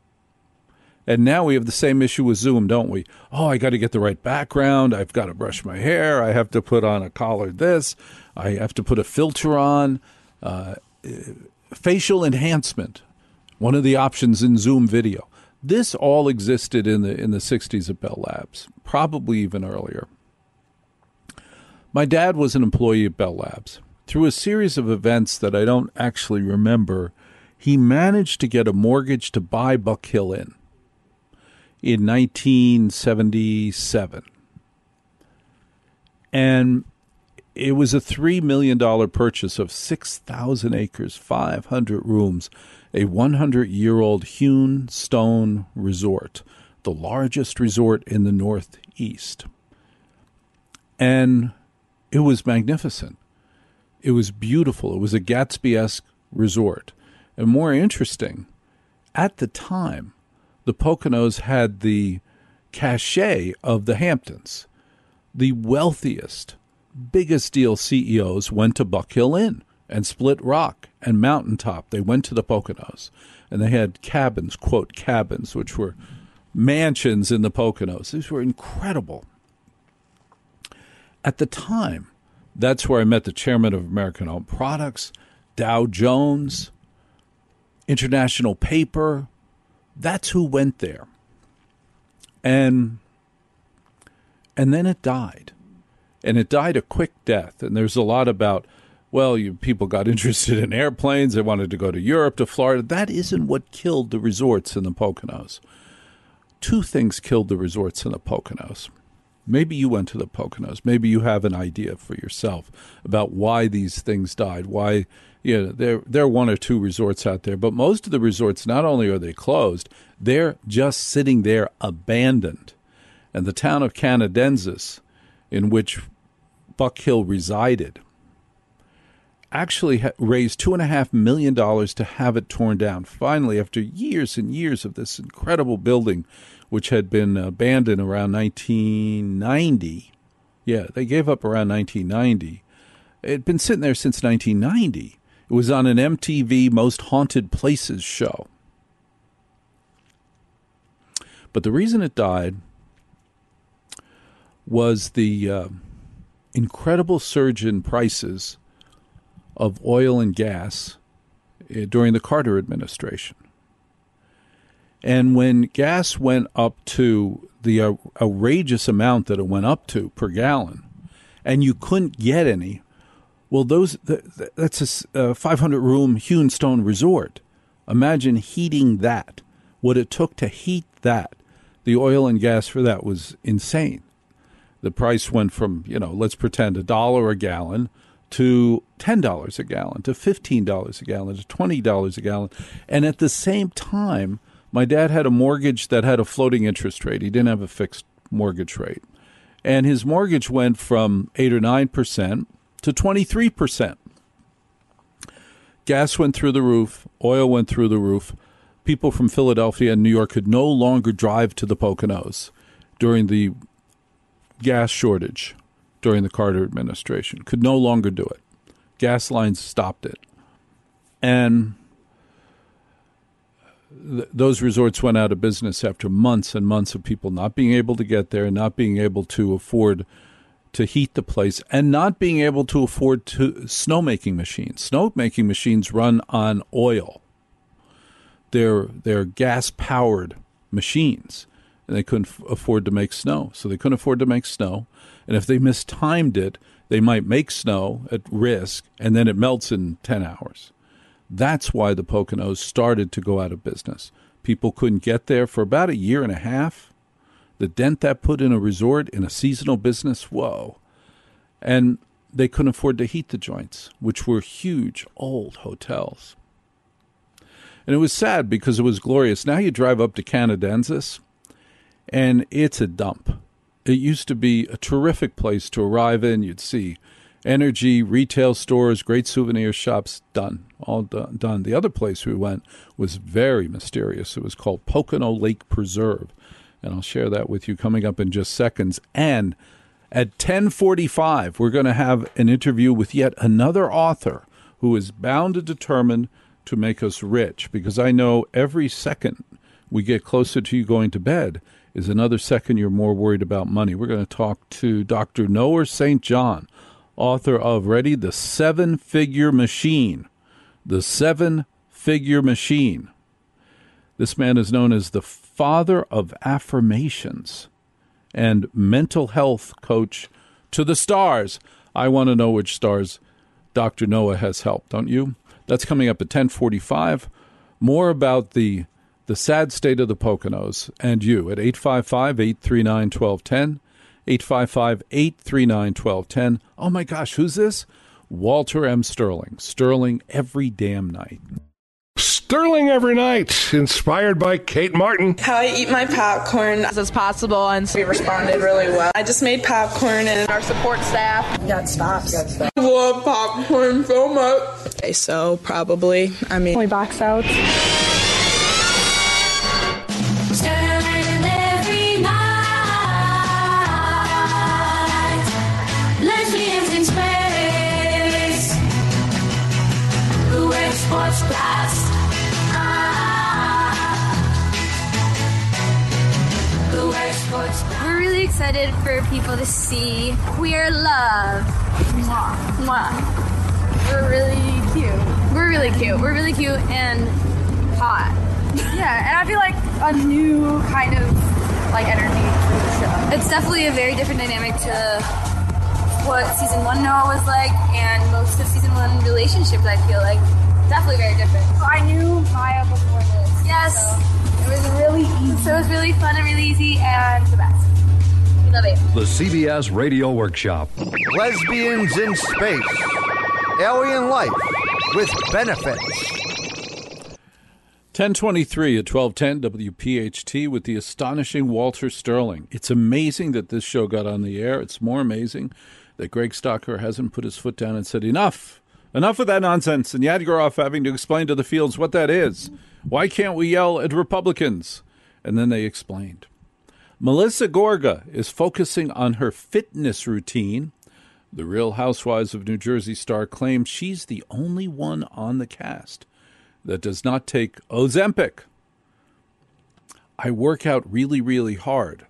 And now we have the same issue with Zoom, don't we? Oh, I got to get the right background. I've got to brush my hair. I have to put on a collar this. I have to put a filter on. facial enhancement, one of the options in Zoom video. This all existed in the 60s at Bell Labs, probably even earlier. My dad was an employee at Bell Labs. Through a series of events that I don't actually remember, he managed to get a mortgage to buy Buck Hill Inn in 1977. And it was a $3 million purchase of 6,000 acres, 500 rooms, a 100-year-old hewn stone resort, the largest resort in the Northeast. And it was magnificent. It was beautiful. It was a Gatsby-esque resort. And more interesting, at the time, the Poconos had the cachet of the Hamptons. The wealthiest, biggest deal CEOs went to Buck Hill Inn and Split Rock and Mountaintop. They went to the Poconos, and they had cabins, quote, cabins, which were mansions in the Poconos. These were incredible. At the time, that's where I met the chairman of American Home Products, Dow Jones, International Paper. That's who went there. And then it died. And it died a quick death. And there's a lot about, well, people got interested in airplanes. They wanted to go to Europe, to Florida. That isn't what killed the resorts in the Poconos. Two things killed the resorts in the Poconos. Maybe you went to the Poconos. Maybe you have an idea for yourself about why these things died, why there are one or two resorts out there. But most of the resorts, not only are they closed, they're just sitting there abandoned. And the town of Canadensis, in which Buck Hill resided, actually raised $2.5 million to have it torn down. Finally, after years and years of this incredible building, which had been abandoned around 1990. Yeah, they gave up around 1990. It had been sitting there since 1990. It was on an MTV Most Haunted Places show. But the reason it died was the incredible surge in prices of oil and gas during the Carter administration. And when gas went up to the outrageous amount that it went up to per gallon, and you couldn't get any, well, that's a 500-room hewn stone resort. Imagine heating that. What it took to heat that, the oil and gas for that was insane. The price went from, let's pretend $1 a gallon to $10 a gallon, to $15 a gallon, to $20 a gallon. And at the same time, my dad had a mortgage that had a floating interest rate. He didn't have a fixed mortgage rate. And his mortgage went from 8 or 9% to 23%. Gas went through the roof. Oil went through the roof. People from Philadelphia and New York could no longer drive to the Poconos during the gas shortage during the Carter administration. Could no longer do it. Gas lines stopped it. And those resorts went out of business after months and months of people not being able to get there, not being able to afford to heat the place, and not being able to afford snowmaking machines. Snowmaking machines run on oil. They're gas-powered machines, and they couldn't afford to make snow. So they couldn't afford to make snow, and if they mistimed it, they might make snow at risk, and then it melts in 10 hours. That's why the Poconos started to go out of business. People couldn't get there for about a year and a half. The dent that put in a resort, in a seasonal business, whoa. And they couldn't afford to heat the joints, which were huge, old hotels. And it was sad because it was glorious. Now you drive up to Canadensis, and it's a dump. It used to be a terrific place to arrive in. You'd see energy, retail stores, great souvenir shops, done, all done. The other place we went was very mysterious. It was called Pocono Lake Preserve, and I'll share that with you coming up in just seconds. And at 10:45, we're going to have an interview with yet another author who is bound and determined to make us rich, because I know every second we get closer to you going to bed is another second you're more worried about money. We're going to talk to Dr. Noah St. John, author of Ready, the Seven-Figure Machine. the 7-figure machine. This man is known as the father of affirmations and mental health coach to the stars. I want to know which stars Dr. Noah has helped, don't you? That's coming up at 10:45. More about the sad state of the Poconos and you at 855-839-1210, 855-839-1210. Oh, my gosh, who's this? Walter M. Sterling. Sterling every damn night. Sterling every night, inspired by Kate Martin. How I eat my popcorn as possible, and we responded really well. I just made popcorn, and our support staff got stops. I love popcorn so much. Okay, so probably, we box out. Sterling every night. Lesbians in space. Who wears sports bras? We're really excited for people to see queer love. Mwah. Mwah. We're really cute. We're really cute. We're really cute and hot. Yeah, and I feel like a new kind of energy for the show. It's definitely a very different dynamic to what season 1 Noah was like, and most of season 1 relationships, I feel like. Definitely very different. I knew Maya before this. Yes. So it was really easy. So it was really fun and really easy and the best. We love it. The CBS Radio Workshop. Lesbians in Space. Alien Life with Benefits. 10:23 at 1210 WPHT with the astonishing Walter Sterling. It's amazing that this show got on the air. It's more amazing that Greg Stocker hasn't put his foot down and said, enough of that nonsense, and Yadgaroff having to explain to the fields what that is. Why can't we yell at Republicans? And then they explained. Melissa Gorga is focusing on her fitness routine. The Real Housewives of New Jersey star claims she's the only one on the cast that does not take Ozempic. I work out really, really hard.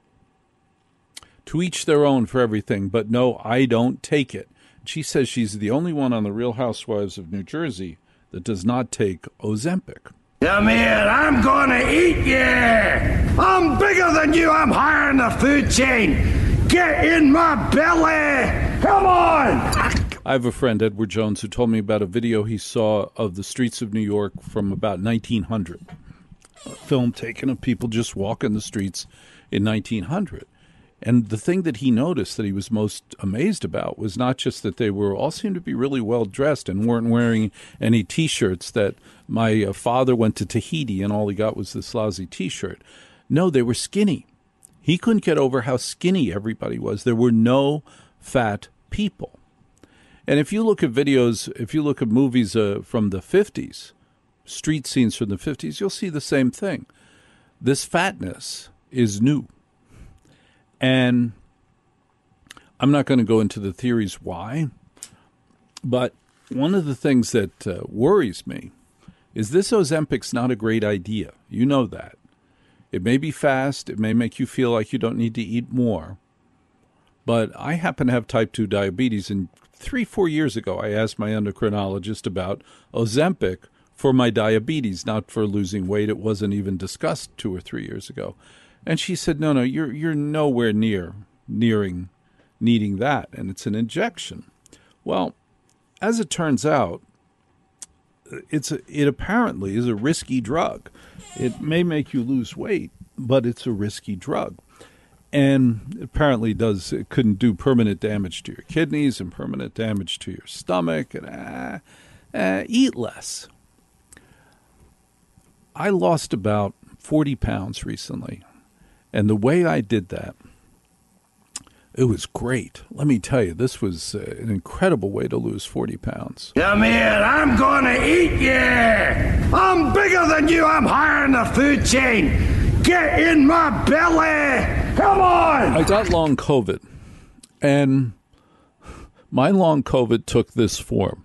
To each their own for everything, but no, I don't take it. She says she's the only one on the Real Housewives of New Jersey that does not take Ozempic. Come here, I'm gonna eat you! I'm bigger than you, I'm higher in the food chain! Get in my belly! Come on! I have a friend, Edward Jones, who told me about a video he saw of the streets of New York from about 1900. A film taken of people just walking the streets in 1900. And the thing that he noticed that he was most amazed about was not just that they were all seemed to be really well dressed and weren't wearing any T-shirts that my father went to Tahiti and all he got was this lousy T-shirt. No, they were skinny. He couldn't get over how skinny everybody was. There were no fat people. And if you look at videos, if you look at movies from the 50s, street scenes from the 50s, you'll see the same thing. This fatness is new. And I'm not going to go into the theories why, but one of the things that worries me is this Ozempic's not a great idea. You know that. It may be fast. It may make you feel like you don't need to eat more. But I happen to have type 2 diabetes, and 3-4 years ago I asked my endocrinologist about Ozempic for my diabetes, not for losing weight. It wasn't even discussed 2 or 3 years ago. And she said, no, you're nowhere nearing needing that, and it's an injection. Well, as it turns out, it apparently is a risky drug. It may make you lose weight, but it's a risky drug. And apparently it couldn't do permanent damage to your kidneys and permanent damage to your stomach. And eat less. I lost about 40 pounds recently. And the way I did that, it was great. Let me tell you, this was an incredible way to lose 40 pounds. Come here, I'm gonna eat you! I'm bigger than you, I'm higher in the food chain! Get in my belly! Come on! I got long COVID, and my long COVID took this form.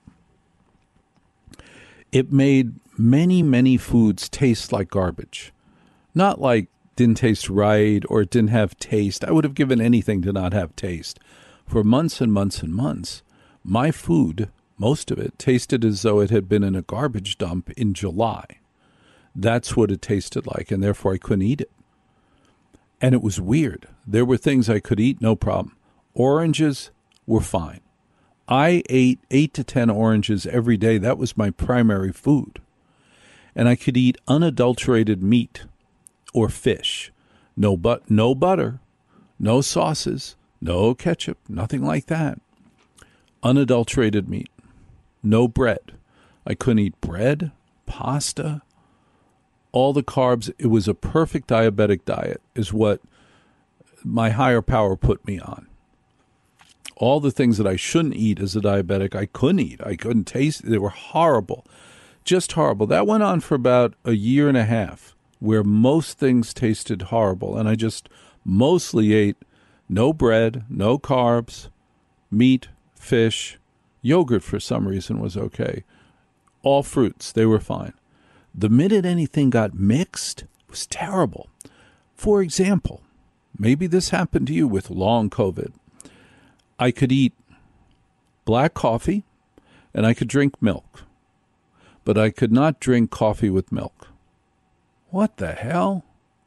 It made many, many foods taste like garbage. Not like didn't taste right or it didn't have taste. I would have given anything to not have taste. For months and months and months, my food, most of it, tasted as though it had been in a garbage dump in July. That's what it tasted like, and therefore I couldn't eat it. And it was weird. There were things I could eat, no problem. Oranges were fine. I ate 8 to 10 oranges every day. That was my primary food. And I could eat unadulterated meat or fish. No butter, no sauces, no ketchup, nothing like that. Unadulterated meat. No bread. I couldn't eat bread, pasta, all the carbs. It was a perfect diabetic diet is what my higher power put me on. All the things that I shouldn't eat as a diabetic, I couldn't eat. I couldn't taste. They were horrible. Just horrible. That went on for about a year and a half, where most things tasted horrible. And I just mostly ate no bread, no carbs, meat, fish. Yogurt, for some reason, was okay. All fruits, they were fine. The minute anything got mixed, it was terrible. For example, maybe this happened to you with long COVID. I could eat black coffee and I could drink milk, but I could not drink coffee with milk. What the hell?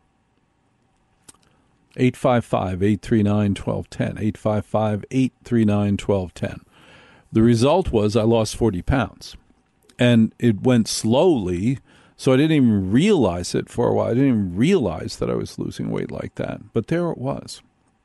855-839-1210, 855-839-1210. The result was I lost 40 pounds, and it went slowly, so I didn't even realize it for a while. I didn't even realize that I was losing weight like that, but there it was.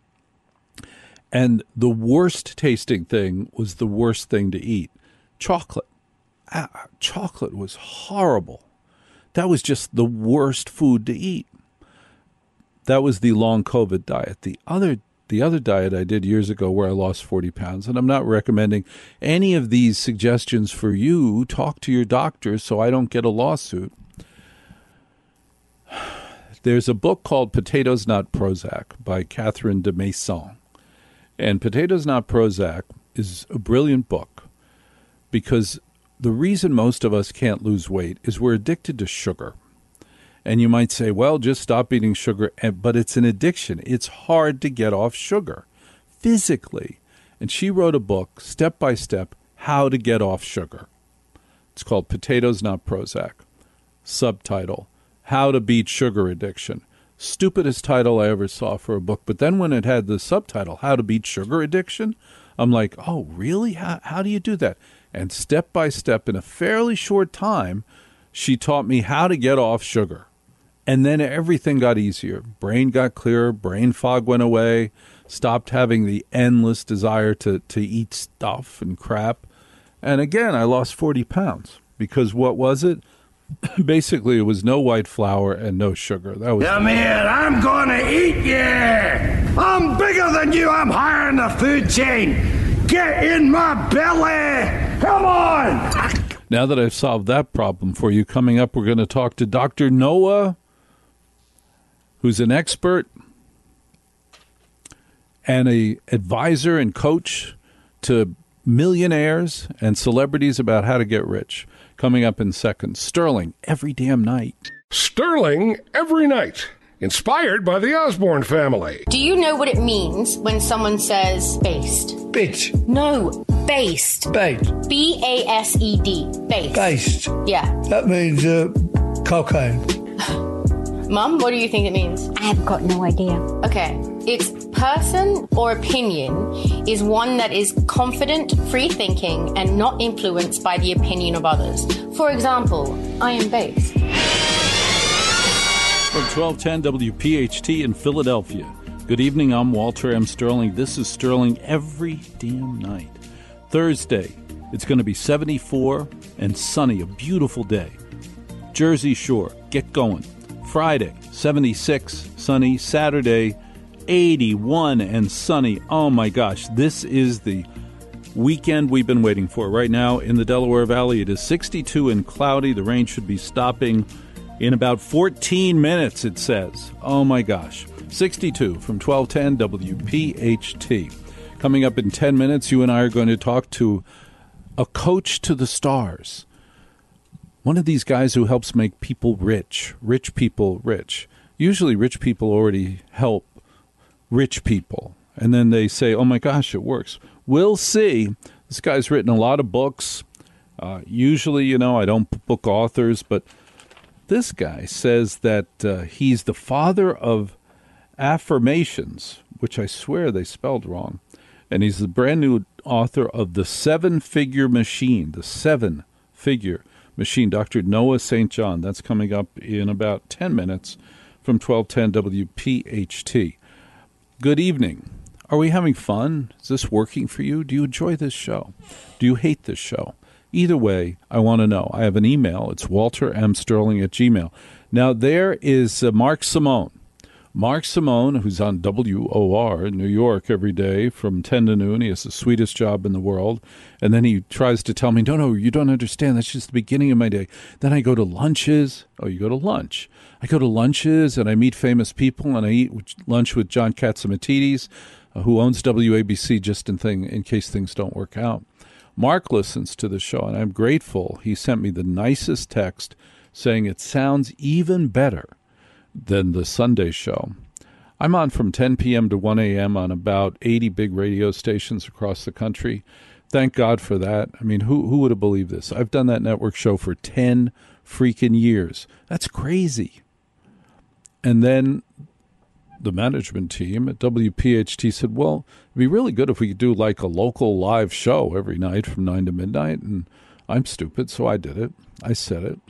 And the worst tasting thing was the worst thing to eat. Chocolate. Chocolate was horrible. That was just the worst food to eat. That was the long COVID diet. The other diet I did years ago where I lost 40 pounds, and I'm not recommending any of these suggestions for you. Talk to your doctor so I don't get a lawsuit. There's a book called Potatoes Not Prozac by Catherine de Maison. And Potatoes Not Prozac is a brilliant book because the reason most of us can't lose weight is we're addicted to sugar. And you might say, well, just stop eating sugar. But it's an addiction. It's hard to get off sugar physically. And she wrote a book, step by step, how to get off sugar. It's called Potatoes Not Prozac. Subtitle, How to Beat Sugar Addiction. Stupidest title I ever saw for a book. But then when it had the subtitle, How to Beat Sugar Addiction, I'm like, oh, really? How do you do that? And step by step, in a fairly short time, she taught me how to get off sugar. And then everything got easier. Brain got clearer. Brain fog went away. Stopped having the endless desire to eat stuff and crap. And again, I lost 40 pounds. Because what was it? Basically, it was no white flour and no sugar. That was. Come here, I'm gonna eat you! I'm bigger than you, I'm higher in the food chain! Get in my belly! Come on! Now that I've solved that problem for you, coming up, we're going to talk to Dr. Noah, who's an expert and an advisor and coach to millionaires and celebrities about how to get rich. Coming up in seconds. Sterling, every damn night. Sterling every night. Inspired by the Osborne family. Do you know what it means when someone says based? Bitch. No, based. Based. B-A-S-E-D. Based. Based. Yeah. That means cocaine. Mum, what do you think it means? I have got no idea. Okay. Its person or opinion is one that is confident, free-thinking, and not influenced by the opinion of others. For example, I am based. From 1210 WPHT in Philadelphia. Good evening, I'm Walter M. Sterling. This is Sterling every damn night. Thursday, it's going to be 74 and sunny, a beautiful day. Jersey Shore, get going. Friday, 76, sunny. Saturday, 81 and sunny. Oh my gosh, this is the weekend we've been waiting for. Right now in the Delaware Valley, it is 62 and cloudy. The rain should be stopping in about 14 minutes, it says. Oh my gosh. 62 from 1210 WPHT. Coming up in 10 minutes, you and I are going to talk to a coach to the stars. One of these guys who helps make people rich people rich. Usually rich people already help rich people. And then they say, oh my gosh, it works. We'll see. This guy's written a lot of books. Usually, I don't book authors, but this guy says that he's the father of affirmations, which I swear they spelled wrong. And he's the brand new author of The 7-Figure Machine, The 7-Figure Machine, Dr. Noah St. John. That's coming up in about 10 minutes from 1210 WPHT. Good evening. Are we having fun? Is this working for you? Do you enjoy this show? Do you hate this show? Either way, I want to know. I have an email. It's waltermsterling@gmail.com. Now, there is Mark Simone. Mark Simone, who's on WOR in New York every day from 10 to noon. He has the sweetest job in the world. And then he tries to tell me, no, you don't understand. That's just the beginning of my day. Then I go to lunches. Oh, you go to lunch. I go to lunches and I meet famous people and I eat lunch with John Catsimatidis, who owns WABC, just in case things don't work out. Mark listens to the show, and I'm grateful. He sent me the nicest text saying it sounds even better than the Sunday show. I'm on from 10 p.m. to 1 a.m. on about 80 big radio stations across the country. Thank God for that. I mean, who would have believed this? I've done that network show for 10 freaking years. That's crazy. And then the management team at WPHT said, well, it'd be really good if we could do like a local live show every night from 9 to midnight. And I'm stupid, so I did it. I said it.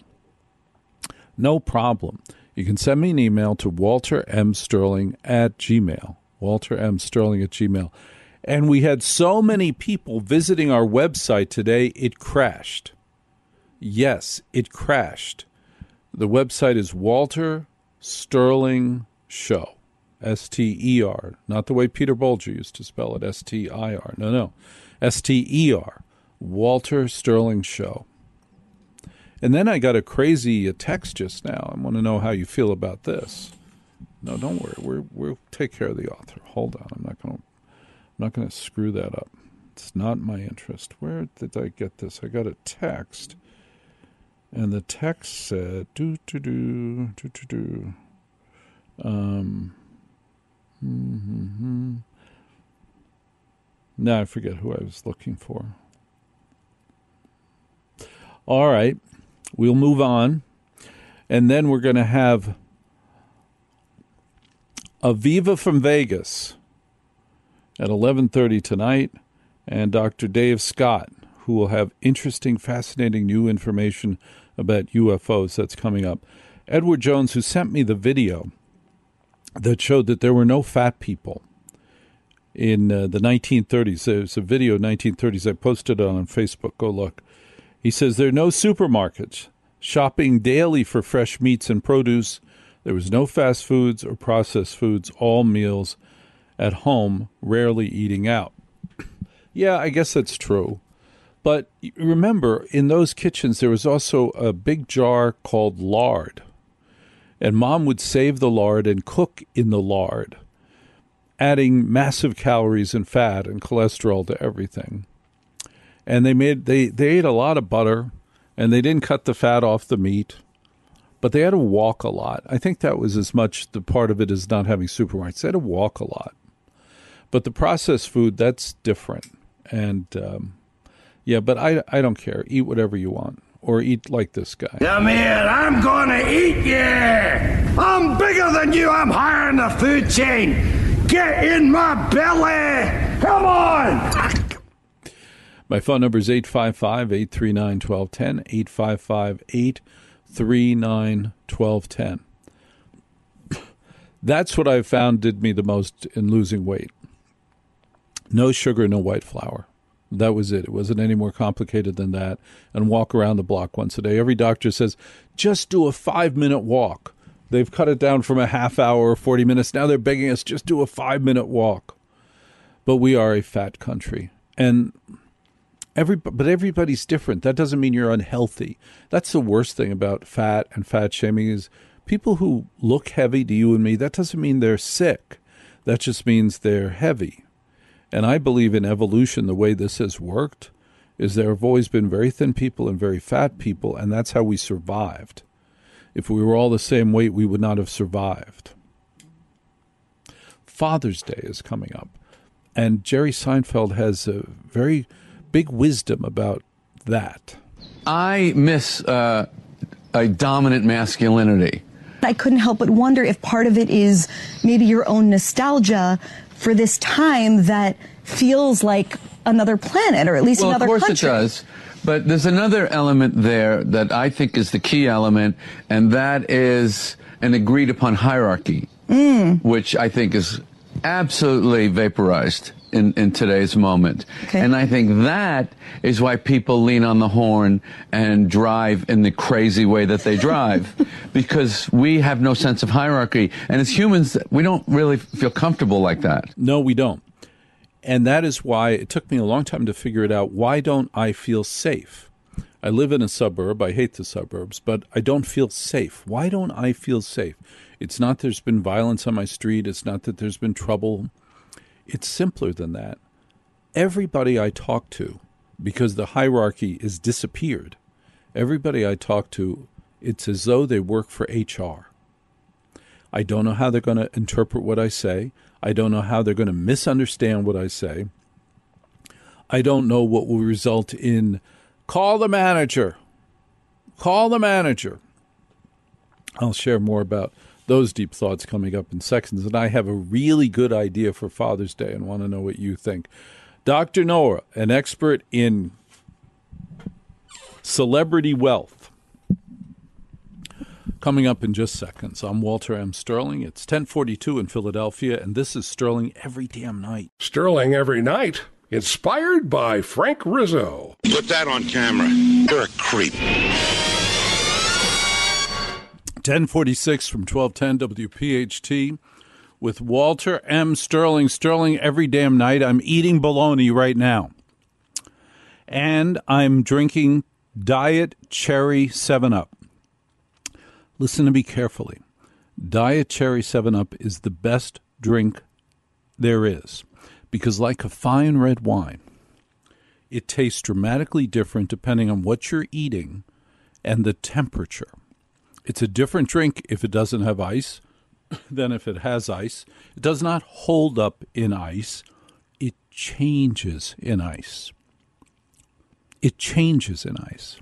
No problem. You can send me an email to waltermsterling@gmail.com. waltermsterling@gmail.com. And we had so many people visiting our website today, it crashed. Yes, it crashed. The website is Walter Sterling Show. S-T-E-R. Not the way Peter Bolger used to spell it, S-T-I-R. No. S-T-E-R. Walter Sterling Show. And then I got a crazy text just now. I want to know how you feel about this. No, don't worry. We'll take care of the author. Hold on. I'm not going to screw that up. It's not my interest. Where did I get this? I got a text. And the text said, Now I forget who I was looking for. All right. We'll move on. And then we're going to have Aviva from Vegas at 11:30 tonight, and Dr. Dave Scott, who will have interesting, fascinating new information about UFOs. That's coming up. Edward Jones, who sent me the video that showed that there were no fat people in the 1930s. There's a video in the 1930s. I posted it on Facebook. Go look. He says there are no supermarkets. Shopping daily for fresh meats and produce. There was no fast foods or processed foods. All meals at home, rarely eating out. Yeah, I guess that's true. But remember, in those kitchens, there was also a big jar called lard. And Mom would save the lard and cook in the lard, adding massive calories and fat and cholesterol to everything. And they ate a lot of butter, and they didn't cut the fat off the meat, but they had to walk a lot. I think that was as much the part of it as not having supermarkets. They had to walk a lot. But the processed food, that's different. And, yeah, but I don't care. Eat whatever you want. Or eat like this guy. Come here, I'm gonna eat you! I'm bigger than you, I'm higher in the food chain! Get in my belly! Come on! My phone number is 855-839-1210, 855-839-1210. That's what I found did me the most in losing weight. No sugar, no white flour. That was it. It wasn't any more complicated than that. And walk around the block once a day. Every doctor says, just do a 5-minute walk. They've cut it down from a half hour or 40 minutes. Now they're begging us, just do a 5-minute walk. But we are a fat country. And everybody's different. That doesn't mean you're unhealthy. That's the worst thing about fat and fat shaming is people who look heavy to you and me, that doesn't mean they're sick. That just means they're heavy. And I believe in evolution, the way this has worked is there have always been very thin people and very fat people, and that's how we survived. If we were all the same weight, we would not have survived. Father's Day is coming up, and Jerry Seinfeld has a very big wisdom about that. I miss a dominant masculinity. I couldn't help but wonder if part of it is maybe your own nostalgia for this time that feels like another planet, or at least another country. Well, of course it does. But there's another element there that I think is the key element, and that is an agreed-upon hierarchy, which I think is absolutely vaporized in today's moment. Okay. And I think that is why people lean on the horn and drive in the crazy way that they drive, because we have no sense of hierarchy. And as humans, we don't really feel comfortable like that. No, we don't. And that is why it took me a long time to figure it out. Why don't I feel safe? I live in a suburb. I hate the suburbs, but I don't feel safe. Why don't I feel safe? It's not there's been violence on my street. It's not that there's been trouble. It's simpler than that. Everybody I talk to, because the hierarchy is disappeared, everybody I talk to, it's as though they work for HR. I don't know how they're going to interpret what I say. I don't know how they're going to misunderstand what I say. I don't know what will result in, call the manager. Call the manager. I'll share more about those deep thoughts coming up in seconds. And I have a really good idea for Father's Day and want to know what you think. Dr. Noah, an expert in celebrity wealth. Coming up in just seconds. I'm Walter M. Sterling. It's 10:42 in Philadelphia, and this is Sterling Every Damn Night. Sterling Every Night, inspired by Frank Rizzo. Put that on camera. You're a creep. 10:46 from 1210 WPHT with Walter M. Sterling. Sterling Every Damn Night. I'm eating bologna right now. And I'm drinking Diet Cherry 7-Up. Listen to me carefully. Diet Cherry 7-Up is the best drink there is, because like a fine red wine, it tastes dramatically different depending on what you're eating and the temperature. It's a different drink if it doesn't have ice than if it has ice. It does not hold up in ice. It changes in ice. It changes in ice.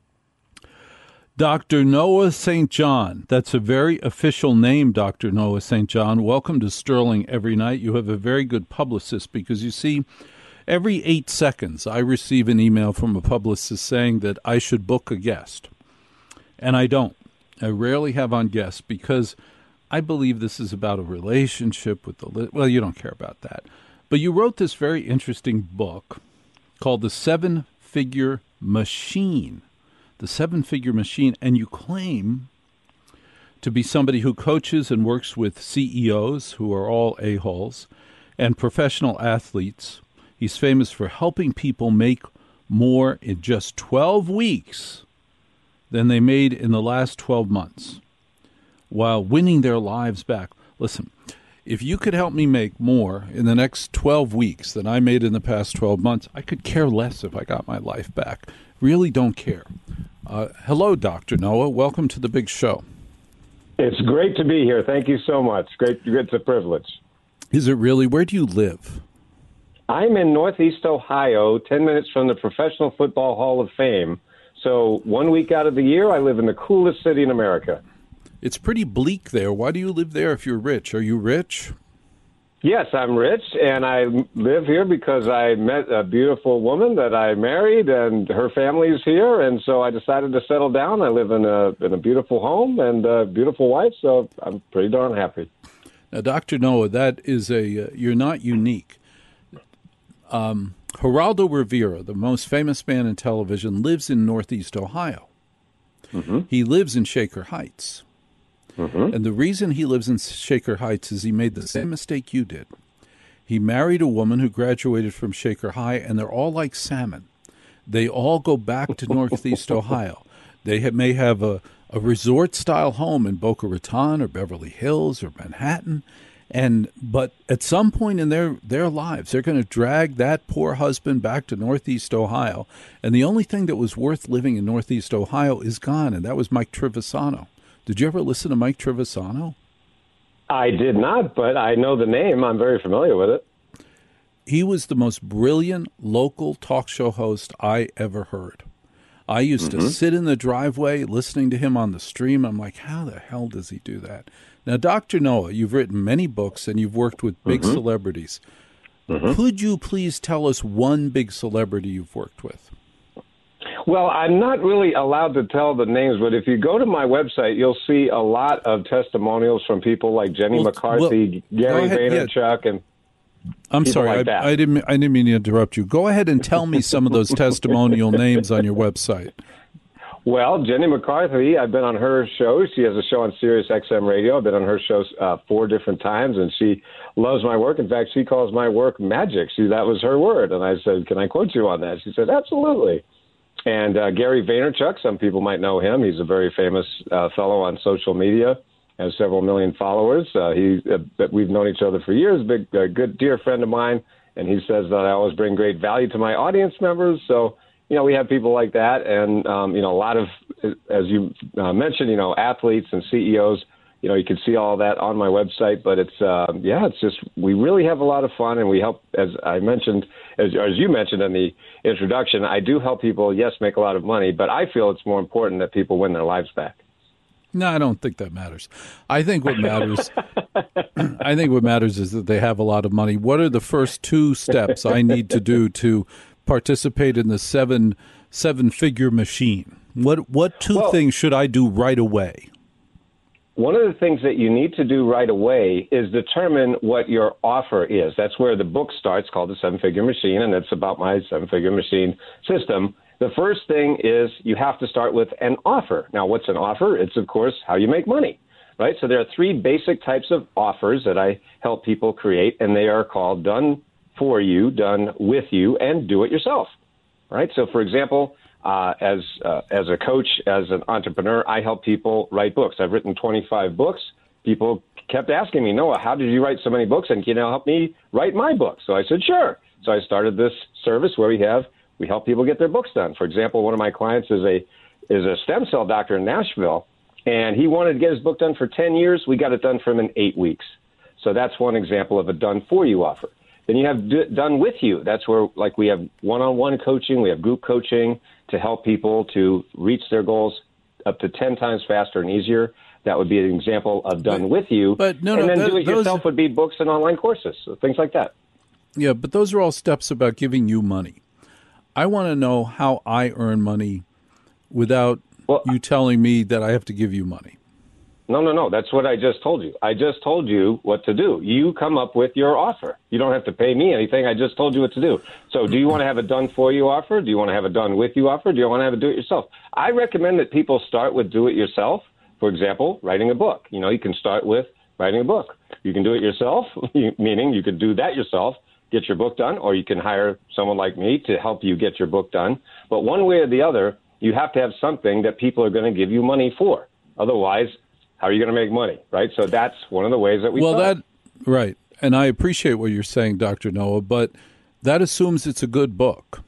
Dr. Noah St. John. That's a very official name, Dr. Noah St. John. Welcome to Sterling Every Night. You have a very good publicist because, you see, every 8 seconds I receive an email from a publicist saying that I should book a guest. And I don't. I rarely have on guests because I believe this is about a relationship with the... Well, you don't care about that. But you wrote this very interesting book called The Seven-Figure Machine. The Seven-Figure Machine, and you claim to be somebody who coaches and works with CEOs, who are all a-holes, and professional athletes. He's famous for helping people make more in just 12 weeks than they made in the last 12 months, while winning their lives back. Listen, if you could help me make more in the next 12 weeks than I made in the past 12 months, I could care less if I got my life back. Really don't care. Hello, Dr. Noah. Welcome to the big show. It's great to be here. Thank you so much. Great. It's a privilege. Is it really? Where do you live? I'm in Northeast Ohio, 10 minutes from the Professional Football Hall of Fame. So 1 week out of the year, I live in the coolest city in America. It's pretty bleak there. Why do you live there if you're rich? Are you rich? Yes, I'm rich, and I live here because I met a beautiful woman that I married, and her family's here, and so I decided to settle down. I live in a beautiful home and a beautiful wife, so I'm pretty darn happy. Now, Dr. Noah, that is you're not unique. Geraldo Rivera, the most famous man in television, lives in Northeast Ohio. Mm-hmm. He lives in Shaker Heights. Mm-hmm. And the reason he lives in Shaker Heights is he made the same mistake you did. He married a woman who graduated from Shaker High, and they're all like salmon. They all go back to Northeast Ohio. They may have a resort-style home in Boca Raton or Beverly Hills or Manhattan, but at some point in their lives, they're going to drag that poor husband back to Northeast Ohio. And the only thing that was worth living in Northeast Ohio is gone, and that was Mike Trivisano. Did you ever listen to Mike Trivisano? I did not, but I know the name. I'm very familiar with it. He was the most brilliant local talk show host I ever heard. I used to sit in the driveway listening to him on the stream. I'm like, how the hell does he do that? Now, Dr. Noah, you've written many books and you've worked with big celebrities. Could you please tell us one big celebrity you've worked with? Well, I'm not really allowed to tell the names, but if you go to my website, you'll see a lot of testimonials from people like Jenny McCarthy, Gary Vaynerchuk, and I'm sorry, like I didn't mean to interrupt you. Go ahead and tell me some of those testimonial names on your website. Well, Jenny McCarthy, I've been on her show. She has a show on Sirius XM Radio. I've been on her shows 4 different times, and she loves my work. In fact, she calls my work magic. That was her word. And I said, can I quote you on that? She said, absolutely. And Gary Vaynerchuk, some people might know him. He's a very famous fellow on social media, has several million followers. We've known each other for years, good, dear friend of mine. And he says that I always bring great value to my audience members. So, we have people like that. And, a lot of, as you mentioned, athletes and CEOs, you can see all that on my website. But it's just, we really have a lot of fun. And we help, as I mentioned, as you mentioned in the introduction, I do help people, yes, make a lot of money. But I feel it's more important that people win their lives back. No, I don't think that matters. I think what matters is that they have a lot of money. What are the first 2 steps I need to do to participate in the seven-figure machine? What 2 things should I do right away? One of the things that you need to do right away is determine what your offer is. That's where the book starts, called The 7-Figure Machine, and it's about my 7-Figure Machine system. The first thing is you have to start with an offer. Now, what's an offer? It's, of course, how you make money, right? So there are 3 basic types of offers that I help people create, and they are called done for you, done with you, and do it yourself, right? So, for example, as a coach, as an entrepreneur, I help people write books. I've written 25 books. People kept asking me, Noah, how did you write so many books, and can you help me write my book? So I said, sure. So I started this service where we help people get their books done. For example, one of my clients is a stem cell doctor in Nashville, and he wanted to get his book done for 10 years. We got it done for him in 8 weeks. So that's one example of a done-for-you offer. Then you have done with you. That's where, like, we have one-on-one coaching, we have group coaching to help people to reach their goals up to 10 times faster and easier. That would be an example of done with you. But do it yourself would be books and online courses, so things like that. Yeah, but those are all steps about giving you money. I want to know how I earn money without you telling me that I have to give you money. No. That's what I just told you. I just told you what to do. You come up with your offer. You don't have to pay me anything. I just told you what to do. So do you want to have a done-for-you offer? Do you want to have a done-with-you offer? Do you want to have a do-it-yourself? I recommend that people start with do-it-yourself. For example, writing a book. You can start with writing a book. You can do it yourself, meaning you can do that yourself, get your book done, or you can hire someone like me to help you get your book done. But one way or the other, you have to have something that people are going to give you money for. Otherwise, how are you going to make money, right? So that's one of the ways that we start. Right. And I appreciate what you're saying, Dr. Noah, but that assumes it's a good book.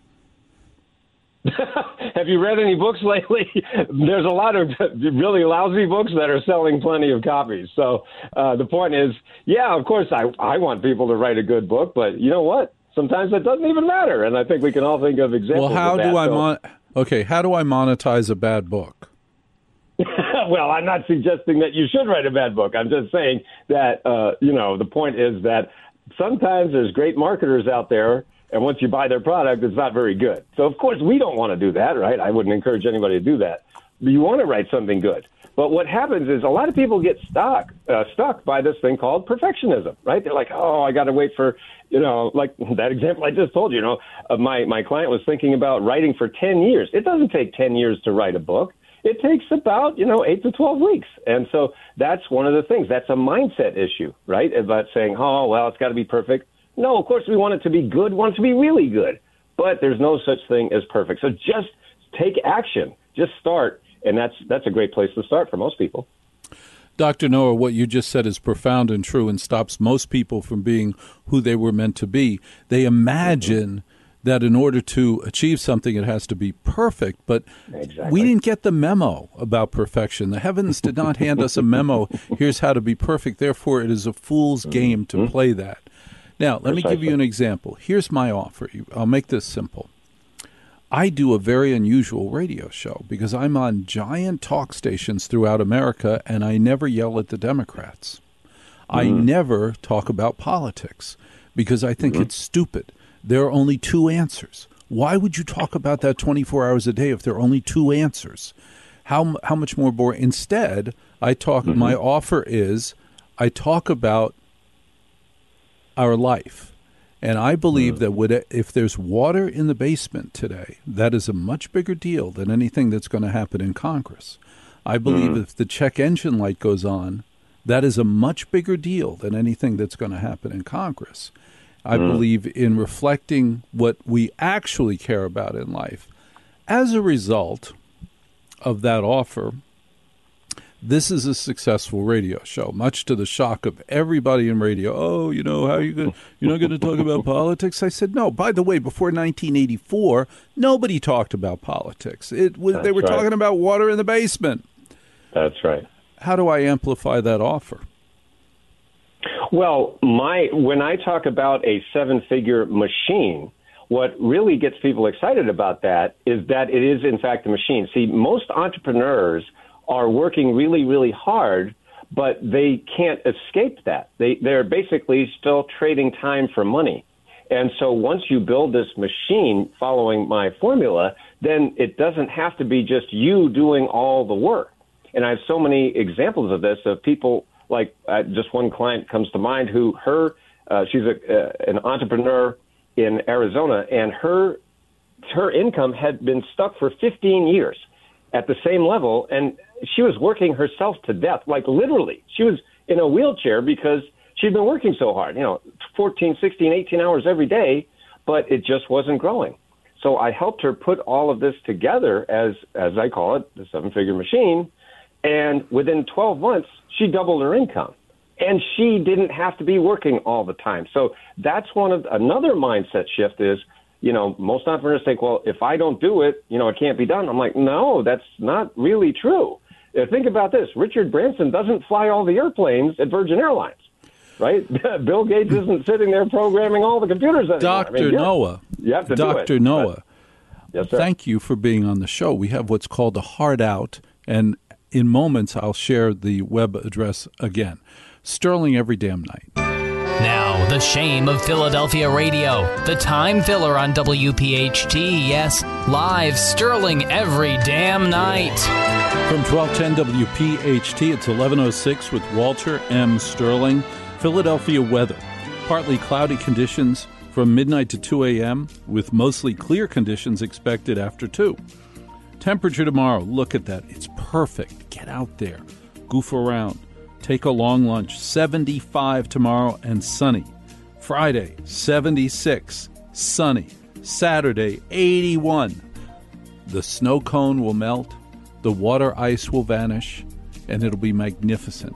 Have you read any books lately? There's a lot of really lousy books that are selling plenty of copies. So the point is, yeah, of course, I want people to write a good book, but you know what? Sometimes that doesn't even matter. And I think we can all think of examples of that. How do I monetize a bad book? Well, I'm not suggesting that you should write a bad book. I'm just saying that, the point is that sometimes there's great marketers out there, and once you buy their product, it's not very good. So, of course, we don't want to do that, right? I wouldn't encourage anybody to do that. You want to write something good. But what happens is a lot of people get stuck by this thing called perfectionism, right? They're like, oh, I got to wait for, like that example I just told you, my client was thinking about writing for 10 years. It doesn't take 10 years to write a book. It takes about, 8 to 12 weeks. And so that's one of the things. That's a mindset issue, right? About saying, oh, well, it's got to be perfect. No, of course we want it to be good, want it to be really good. But there's no such thing as perfect. So just take action. Just start. And that's a great place to start for most people. Dr. Noah, what you just said is profound and true and stops most people from being who they were meant to be. They imagine that in order to achieve something, it has to be perfect. But we didn't get the memo about perfection. The heavens did not hand us a memo. Here's how to be perfect. Therefore, it is a fool's game to play that. Now, let me give you an example. Here's my offer. I'll make this simple. I do a very unusual radio show because I'm on giant talk stations throughout America, and I never yell at the Democrats. I never talk about politics because I think it's stupid. There are only two answers. Why would you talk about that 24 hours a day if there are only two answers? How much more boring? Instead, I talk. My offer is I talk about our life. And I believe that if there's water in the basement today, that is a much bigger deal than anything that's going to happen in Congress. I believe if the check engine light goes on, that is a much bigger deal than anything that's going to happen in Congress. I believe in reflecting what we actually care about in life. As a result of that offer, this is a successful radio show, much to the shock of everybody in radio. Oh, you know, you're not going to talk about politics? I said, no. By the way, before 1984, nobody talked about politics. They were talking about water in the basement. That's right. How do I amplify that offer? Well, when I talk about a seven-figure machine, what really gets people excited about that is that it is, in fact, a machine. See, most entrepreneurs are working really, really hard, but they can't escape that. They're basically still trading time for money. And so once you build this machine following my formula, then it doesn't have to be just you doing all the work. And I have so many examples of this, of people like just one client comes to mind who she's an entrepreneur in Arizona, and her income had been stuck for 15 years at the same level, and she was working herself to death, like literally. She was in a wheelchair because she'd been working so hard, 14, 16, 18 hours every day, but it just wasn't growing. So I helped her put all of this together as I call it, the seven-figure machine, and within 12 months, she doubled her income. And she didn't have to be working all the time. So that's another mindset shift is, most entrepreneurs think, well, if I don't do it, it can't be done. I'm like, no, that's not really true. Think about this. Richard Branson doesn't fly all the airplanes at Virgin Airlines, right? Bill Gates isn't sitting there programming all the computers anymore. Dr. Noah. You have to Dr. do it. Noah. Yes, sir. Thank you for being on the show. We have what's called a hard out, and in moments I'll share the web address again. Sterling every damn night. Now, the shame of Philadelphia radio. The time filler on WPHT. Yes, live Sterling every damn night. From 1210 WPHT, it's 11:06 with Walter M. Sterling. Philadelphia weather. Partly cloudy conditions from midnight to 2 a.m. with mostly clear conditions expected after 2. Temperature tomorrow, look at that. It's perfect. Get out there. Goof around. Take a long lunch. 75 tomorrow and sunny. Friday, 76, sunny. Saturday, 81. The snow cone will melt. The water ice will vanish. And it'll be magnificent.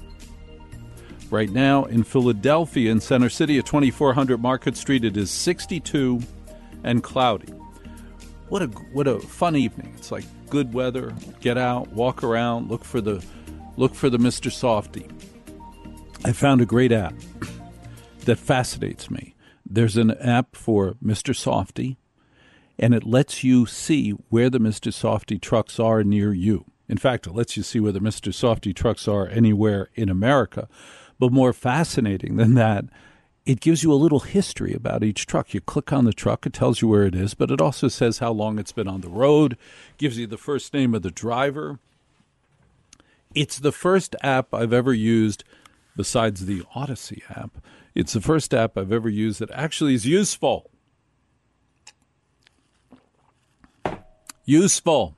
Right now in Philadelphia, in Center City at 2400 Market Street, it is 62 and cloudy. What a fun evening. It's like good weather. Get out, walk around, look for the Mr. Softy. I found a great app that fascinates me. There's an app for Mr. Softy, and it lets you see where the Mr. Softy trucks are near you. In fact, it lets you see where the Mr. Softy trucks are anywhere in America. But more fascinating than that, it gives you a little history about each truck. You click on the truck, it tells you where it is, but it also says how long it's been on the road, gives you the first name of the driver. It's the first app I've ever used, besides the Odyssey app. It's the first app I've ever used that actually is useful. Useful.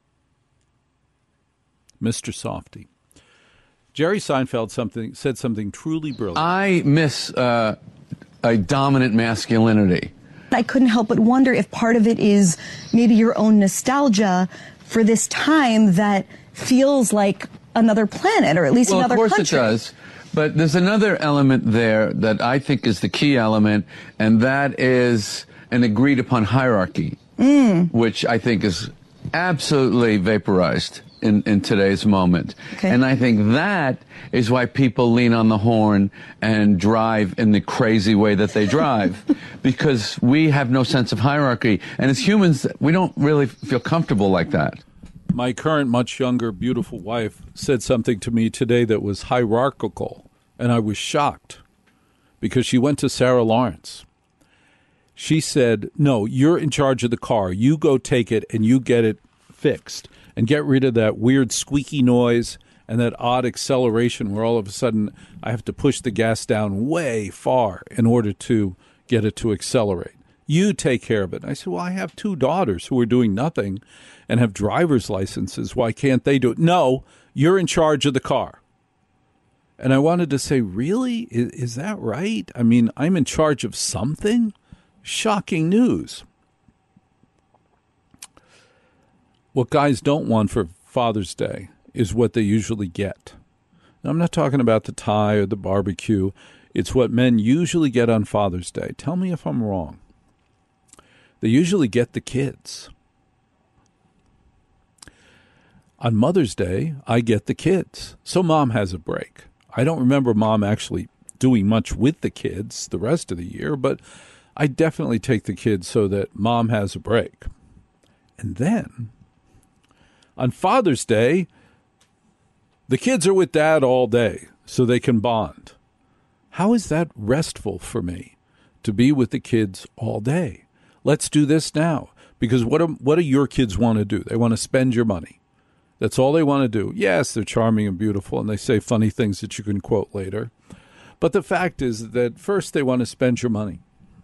Mr. Softy. Jerry Seinfeld said something truly brilliant. I miss a dominant masculinity. I couldn't help but wonder if part of it is maybe your own nostalgia for this time that feels like another planet, or at least another country. Well, of course it does. But there's another element there that I think is the key element, and that is an agreed-upon hierarchy, which I think is absolutely vaporized in today's moment. And I think that is why people lean on the horn and drive in the crazy way that they drive, because we have no sense of hierarchy. And as humans, we don't really feel comfortable like that. My current, much younger, beautiful wife said something to me today that was hierarchical, and I was shocked because she went to Sarah Lawrence. She said, no, you're in charge of the car. You go take it and you get it fixed and get rid of that weird squeaky noise and that odd acceleration where all of a sudden I have to push the gas down way far in order to get it to accelerate. You take care of it. And I said, well, I have 2 daughters who are doing nothing and have driver's licenses. Why can't they do it? No, you're in charge of the car. And I wanted to say, really? Is that right? I mean, I'm in charge of something? Shocking news. What guys don't want for Father's Day is what they usually get. Now, I'm not talking about the tie or the barbecue. It's what men usually get on Father's Day. Tell me if I'm wrong. They usually get the kids. On Mother's Day, I get the kids. So Mom has a break. I don't remember Mom actually doing much with the kids the rest of the year, but I definitely take the kids so that Mom has a break. And then, on Father's Day, the kids are with Dad all day so they can bond. How is that restful for me to be with the kids all day? Let's do this now. Because what do your kids want to do? They want to spend your money. That's all they want to do. Yes, they're charming and beautiful, and they say funny things that you can quote later. But the fact is that first they want to spend your money.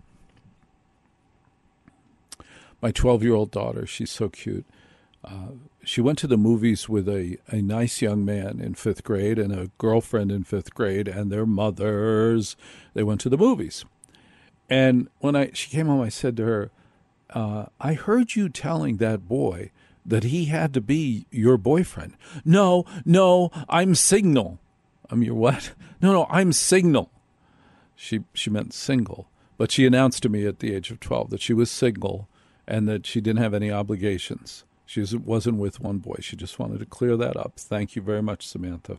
My 12-year-old daughter, she's so cute. She went to the movies with a nice young man in 5th grade and a girlfriend in 5th grade and their mothers. They went to the movies. And when she came home, I said to her, I heard you telling that boy that he had to be your boyfriend. No, I'm Signal. I'm your what? No, I'm Signal. She meant single. But she announced to me at the age of 12 that she was single and that she didn't have any obligations. She wasn't with one boy. She just wanted to clear that up. Thank you very much, Samantha.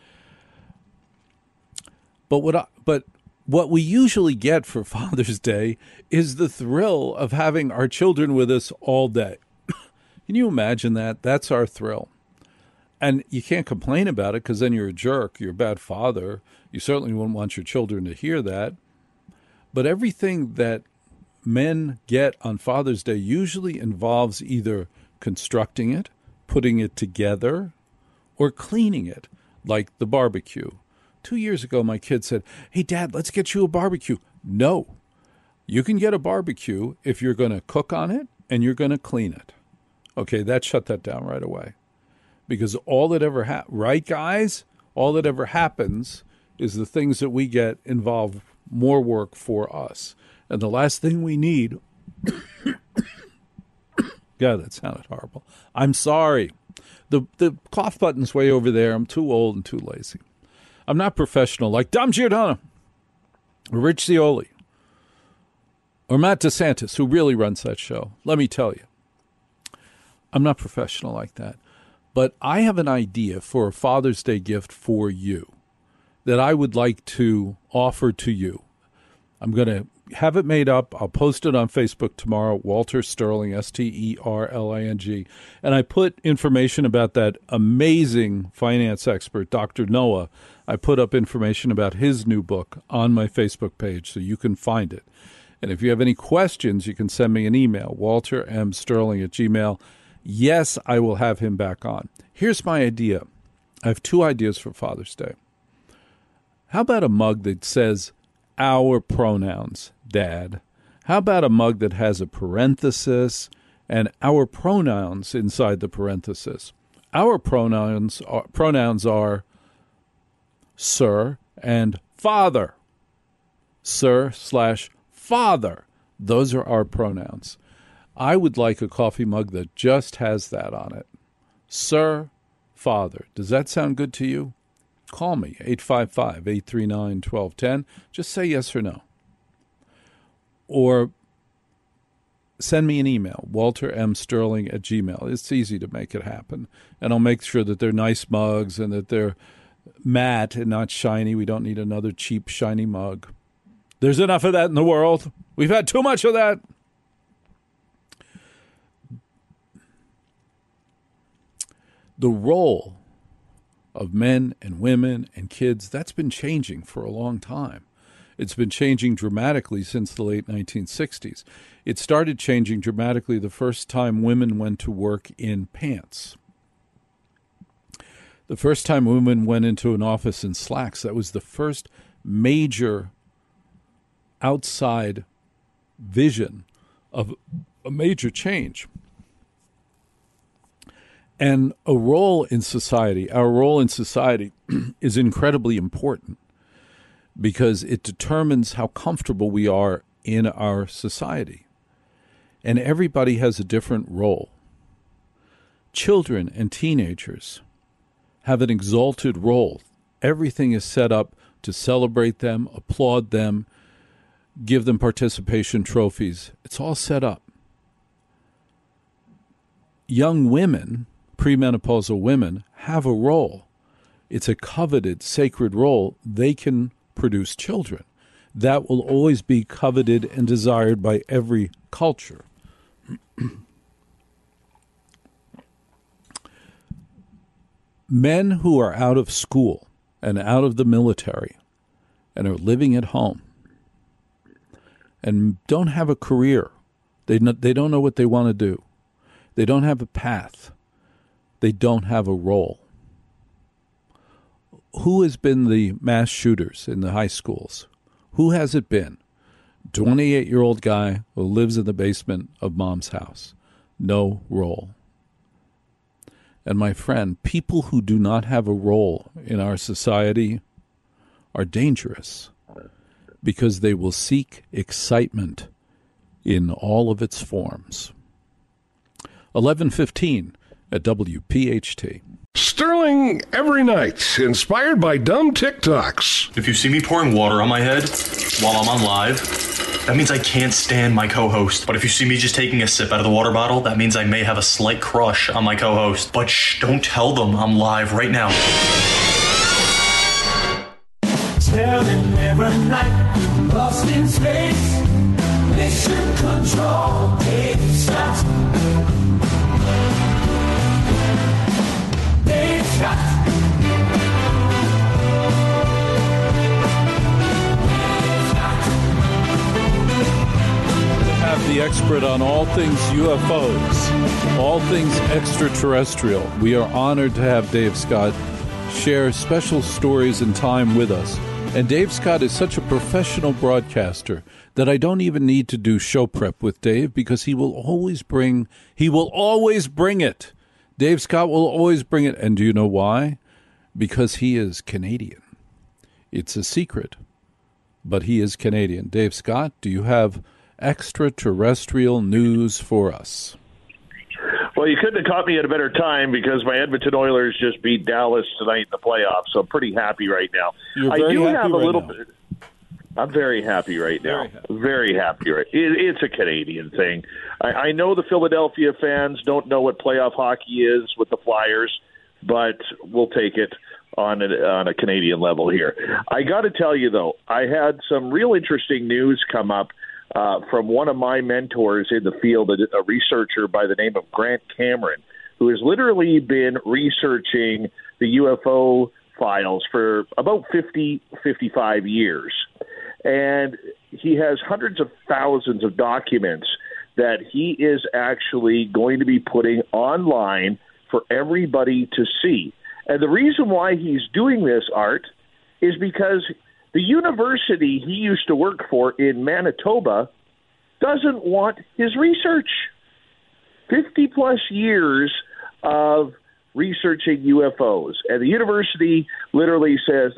But what we usually get for Father's Day is the thrill of having our children with us all day. Can you imagine that? That's our thrill. And you can't complain about it because then you're a jerk. You're a bad father. You certainly wouldn't want your children to hear that. But everything that men get on Father's Day usually involves either constructing it, putting it together, or cleaning it, like the barbecue. 2 years ago, my kid said, hey, Dad, let's get you a barbecue. No. You can get a barbecue if you're going to cook on it and you're going to clean it. Okay, that shut that down right away. Because all that ever right, guys? All that ever happens is the things that we get involve more work for us. And the last thing we need... God, that sounded horrible. I'm sorry. The cough button's way over there. I'm too old and too lazy. I'm not professional like Dom Giordano or Rich Scioli or Matt DeSantis, who really runs that show. Let me tell you. I'm not professional like that. But I have an idea for a Father's Day gift for you that I would like to offer to you. I'm going to have it made up. I'll post it on Facebook tomorrow, Walter Sterling, Sterling. And I put information about that amazing finance expert, Dr. Noah. I put up information about his new book on my Facebook page so you can find it. And if you have any questions, you can send me an email, waltermsterling@gmail.com. Yes, I will have him back on. Here's my idea. I have 2 ideas for Father's Day. How about a mug that says, our pronouns, Dad? How about a mug that has a parenthesis and our pronouns inside the parenthesis? Our pronouns are sir and father. Sir/father. Those are our pronouns. I would like a coffee mug that just has that on it. Sir, father. Does that sound good to you? Call me, 855-839-1210. Just say yes or no. Or send me an email, waltermsterling@gmail. It's easy to make it happen. And I'll make sure that they're nice mugs and that they're matte and not shiny. We don't need another cheap, shiny mug. There's enough of that in the world. We've had too much of that. The role of men and women and kids, that's been changing for a long time. It's been changing dramatically since the late 1960s. It started changing dramatically the first time women went to work in pants. The first time women went into an office in slacks, that was the first major outside vision of a major change. And a role in society, our role in society is incredibly important because it determines how comfortable we are in our society. And everybody has a different role. Children and teenagers have an exalted role. Everything is set up to celebrate them, applaud them, give them participation trophies. It's all set up. Young women, premenopausal women, have a role. It's a coveted, sacred role. They can produce children. That will always be coveted and desired by every culture. Men who are out of school and out of the military and are living at home and don't have a career, they don't know what they want to do. They don't have a path. They don't have a role. Who has been the mass shooters in the high schools? Who has it been? 28-year-old guy who lives in the basement of mom's house. No role. And my friend, people who do not have a role in our society are dangerous because they will seek excitement in all of its forms. 11:15 at WPHT. Sterling every night, inspired by dumb TikToks. If you see me pouring water on my head while I'm on live, that means I can't stand my co-host. But if you see me just taking a sip out of the water bottle, that means I may have a slight crush on my co-host. But shh, don't tell them I'm live right now. Sterling every night, lost in space. Mission control, Dave Scott. Dave Scott. Have the expert on all things UFOs, all things extraterrestrial. We are honored to have Dave Scott share special stories and time with us. And Dave Scott is such a professional broadcaster that I don't even need to do show prep with Dave because he will always bring it. Dave Scott will always bring it. And do you know why? Because he is Canadian. It's a secret, but he is Canadian. Dave Scott, do you have extraterrestrial news for us? Well, you couldn't have caught me at a better time because my Edmonton Oilers just beat Dallas tonight in the playoffs, so I'm pretty happy right now. You're very happy have a right little now. bit. I'm very happy right now. Very happy. Right. It's a Canadian thing. I know the Philadelphia fans don't know what playoff hockey is with the Flyers, but we'll take it on a Canadian level here. I got to tell you, though, I had some real interesting news come up from one of my mentors in the field, a researcher by the name of Grant Cameron, who has literally been researching the UFO files for about 55 years. And he has hundreds of thousands of documents that he is actually going to be putting online for everybody to see. And the reason why he's doing this, Art, is because the university he used to work for in Manitoba doesn't want his research. 50-plus years of researching UFOs. And the university literally says,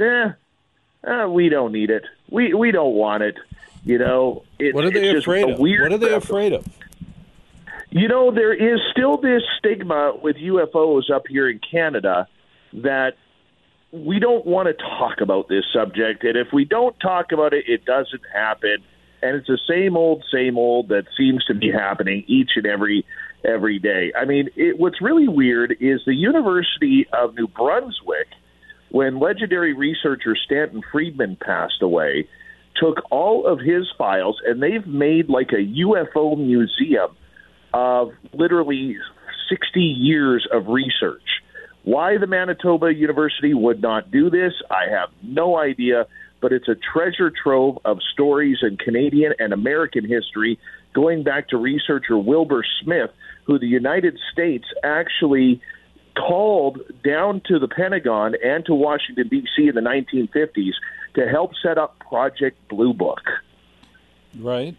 we don't need it. We don't want it. You know, what are they afraid of? What are they afraid of? You know, there is still this stigma with UFOs up here in Canada that we don't want to talk about this subject. And if we don't talk about it, it doesn't happen. And it's the same old that seems to be happening each and every day. I mean, what's really weird is the University of New Brunswick, when legendary researcher Stanton Friedman passed away, took all of his files, and they've made like a UFO museum of literally 60 years of research. Why the Manitoba University would not do this, I have no idea, but it's a treasure trove of stories in Canadian and American history going back to researcher Wilbur Smith, who the United States actually called down to the Pentagon and to Washington, D.C. in the 1950s to help set up Project Blue Book. Right.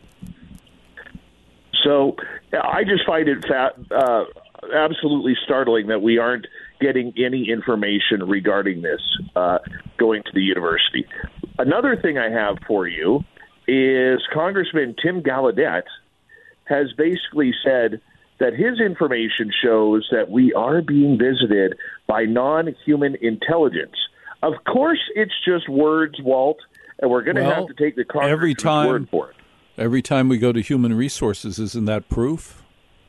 So I just find it absolutely startling that we aren't getting any information regarding this going to the university. Another thing I have for you is Congressman Tim Gallaudet has basically said that his information shows that we are being visited by non-human intelligence. Of course, it's just words, Walt, and we're going to have to take the Congressman's word for it. Every time we go to human resources, isn't that proof?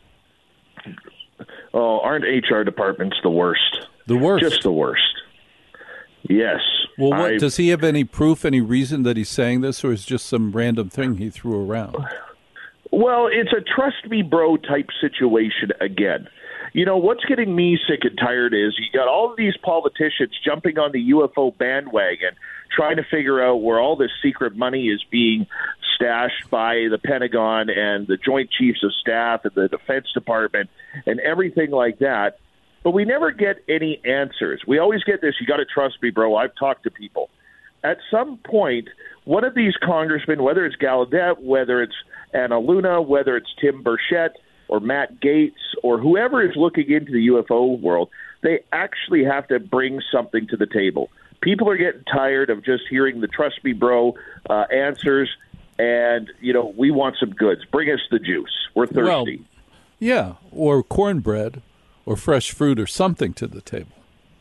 Oh, aren't HR departments the worst? The worst? Just the worst. Yes. Well, does he have any proof, any reason that he's saying this, or is it just some random thing he threw around? Well, it's a trust me bro type situation again. You know, what's getting me sick and tired is you got all of these politicians jumping on the UFO bandwagon, trying to figure out where all this secret money is being stashed by the Pentagon and the Joint Chiefs of Staff and the Defense Department and everything like that. But we never get any answers. We always get this, you got to trust me, bro. I've talked to people. At some point, one of these congressmen, whether it's Gallaudet, whether it's Anna Luna, whether it's Tim Burchett or Matt Gaetz or whoever is looking into the UFO world, they actually have to bring something to the table. People are getting tired of just hearing the trust me, bro answers, and, you know, we want some goods. Bring us the juice. We're thirsty. Well, yeah, or cornbread or fresh fruit or something to the table.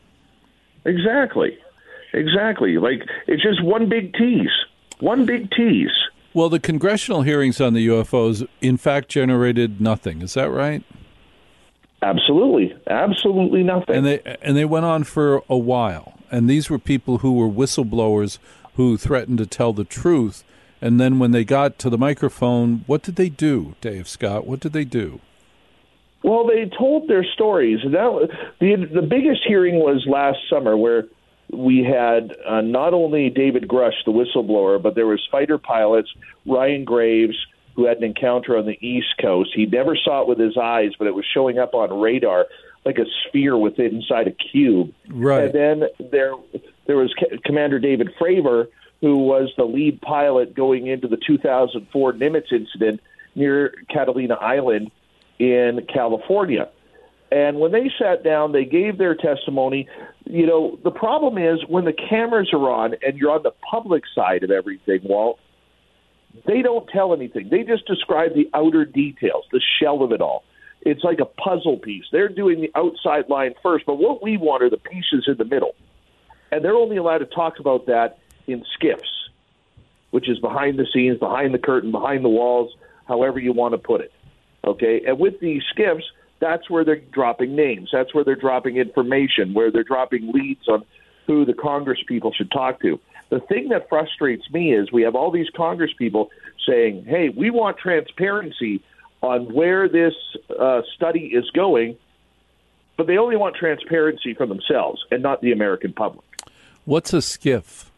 Exactly. Like, it's just one big tease. One big tease. Well, the congressional hearings on the UFOs, in fact, generated nothing. Is that right? Absolutely nothing. And they went on for a while. And these were people who were whistleblowers who threatened to tell the truth. And then when they got to the microphone, what did they do, Dave Scott? What did they do? Well, they told their stories. The biggest hearing was last summer, where we had not only David Grush, the whistleblower, but there was fighter pilots, Ryan Graves, who had an encounter on the East Coast. He never saw it with his eyes, but it was showing up on radar like a sphere inside a cube. Right. And then there was Commander David Fravor, who was the lead pilot going into the 2004 Nimitz incident near Catalina Island in California. And when they sat down, they gave their testimony. You know, the problem is when the cameras are on and you're on the public side of everything, Walt, they don't tell anything. They just describe the outer details, the shell of it all. It's like a puzzle piece. They're doing the outside line first, but what we want are the pieces in the middle. And they're only allowed to talk about that in skiffs, which is behind the scenes, behind the curtain, behind the walls, however you want to put it. Okay? And with these skiffs, that's where they're dropping names. That's where they're dropping information, where they're dropping leads on who the Congress people should talk to. The thing that frustrates me is we have all these Congress people saying, hey, we want transparency on where this study is going, but they only want transparency for themselves and not the American public. What's a skiff?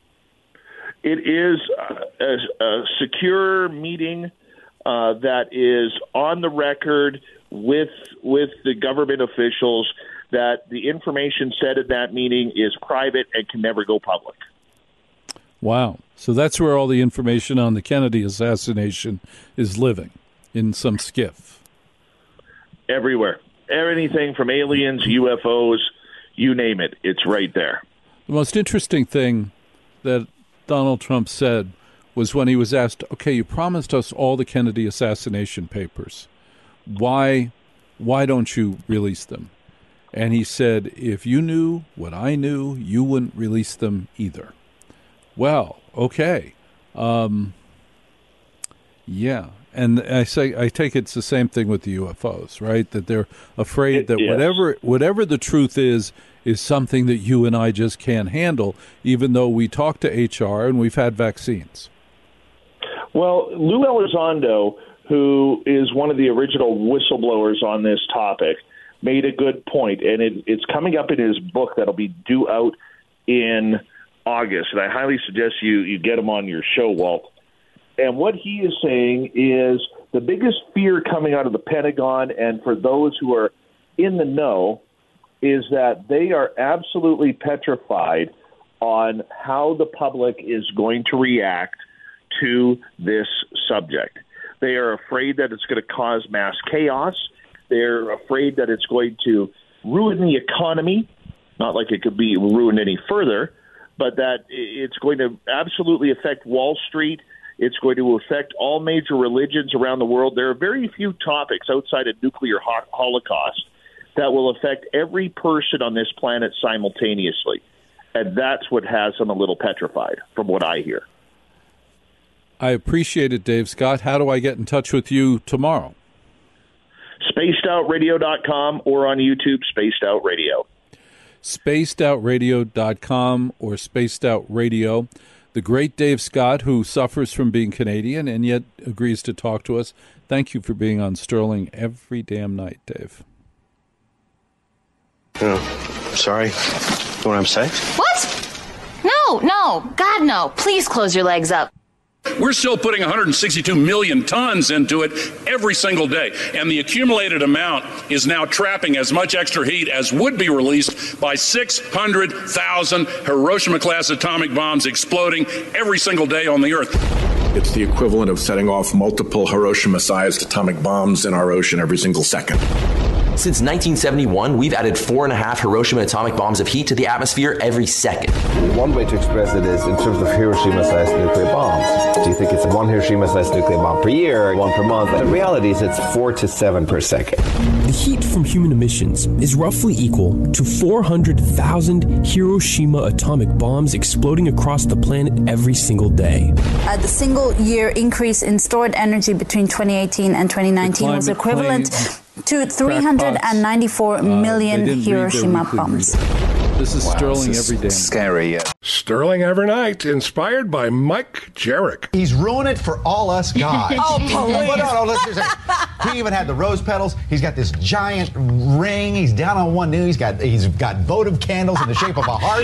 It is a secure meeting that is on the record with the government officials, that the information said at that meeting is private and can never go public. Wow. So that's where all the information on the Kennedy assassination is living, in some skiff. Everywhere. Anything from aliens, UFOs, you name it, it's right there. The most interesting thing that Donald Trump said was when he was asked, okay, you promised us all the Kennedy assassination papers. Why don't you release them? And he said, if you knew what I knew, you wouldn't release them either. Well, okay. Yeah. And I take it's the same thing with the UFOs, right? That they're afraid that whatever the truth is something that you and I just can't handle, even though we talk to HR and we've had vaccines. Well, Lou Elizondo, who is one of the original whistleblowers on this topic, made a good point, and it's coming up in his book that'll be due out in August, and I highly suggest you get him on your show, Walt. And what he is saying is the biggest fear coming out of the Pentagon, and for those who are in the know, is that they are absolutely petrified on how the public is going to react to this subject. They are afraid that it's going to cause mass chaos. They're afraid that it's going to ruin the economy, not like it could be ruined any further, but that it's going to absolutely affect Wall Street. It's going to affect all major religions around the world. There are very few topics outside of nuclear holocaust that will affect every person on this planet simultaneously. And that's what has them a little petrified, from what I hear. I appreciate it, Dave Scott. How do I get in touch with you tomorrow? SpacedOutRadio.com or on YouTube, Spaced Out Radio. SpacedOutRadio.com or Spaced Out Radio. The great Dave Scott, who suffers from being Canadian and yet agrees to talk to us. Thank you for being on Sterling every damn night, Dave. Oh, sorry. You want to have sex? What? No. God, no. Please close your legs up. We're still putting 162 million tons into it every single day, and the accumulated amount is now trapping as much extra heat as would be released by 600,000 Hiroshima-class atomic bombs exploding every single day on the Earth. It's the equivalent of setting off multiple Hiroshima-sized atomic bombs in our ocean every single second. Since 1971, we've added 4.5 Hiroshima atomic bombs of heat to the atmosphere every second. One way to express it is in terms of Hiroshima-sized nuclear bombs. Do you think it's one Hiroshima-sized nuclear bomb per year, one per month? But in reality, it's 4 to 7 per second. The heat from human emissions is roughly equal to 400,000 Hiroshima atomic bombs exploding across the planet every single day. The single-year increase in stored energy between 2018 and 2019 was equivalent to 394 million Hiroshima bombs. This is Sterling every day. Scary. Sterling every night, inspired by Mike Jarek. He's ruined it for all us guys. Oh, please. No, listen. He even had the rose petals. He's got this giant ring. He's down on one knee. He's got votive candles in the shape of a heart.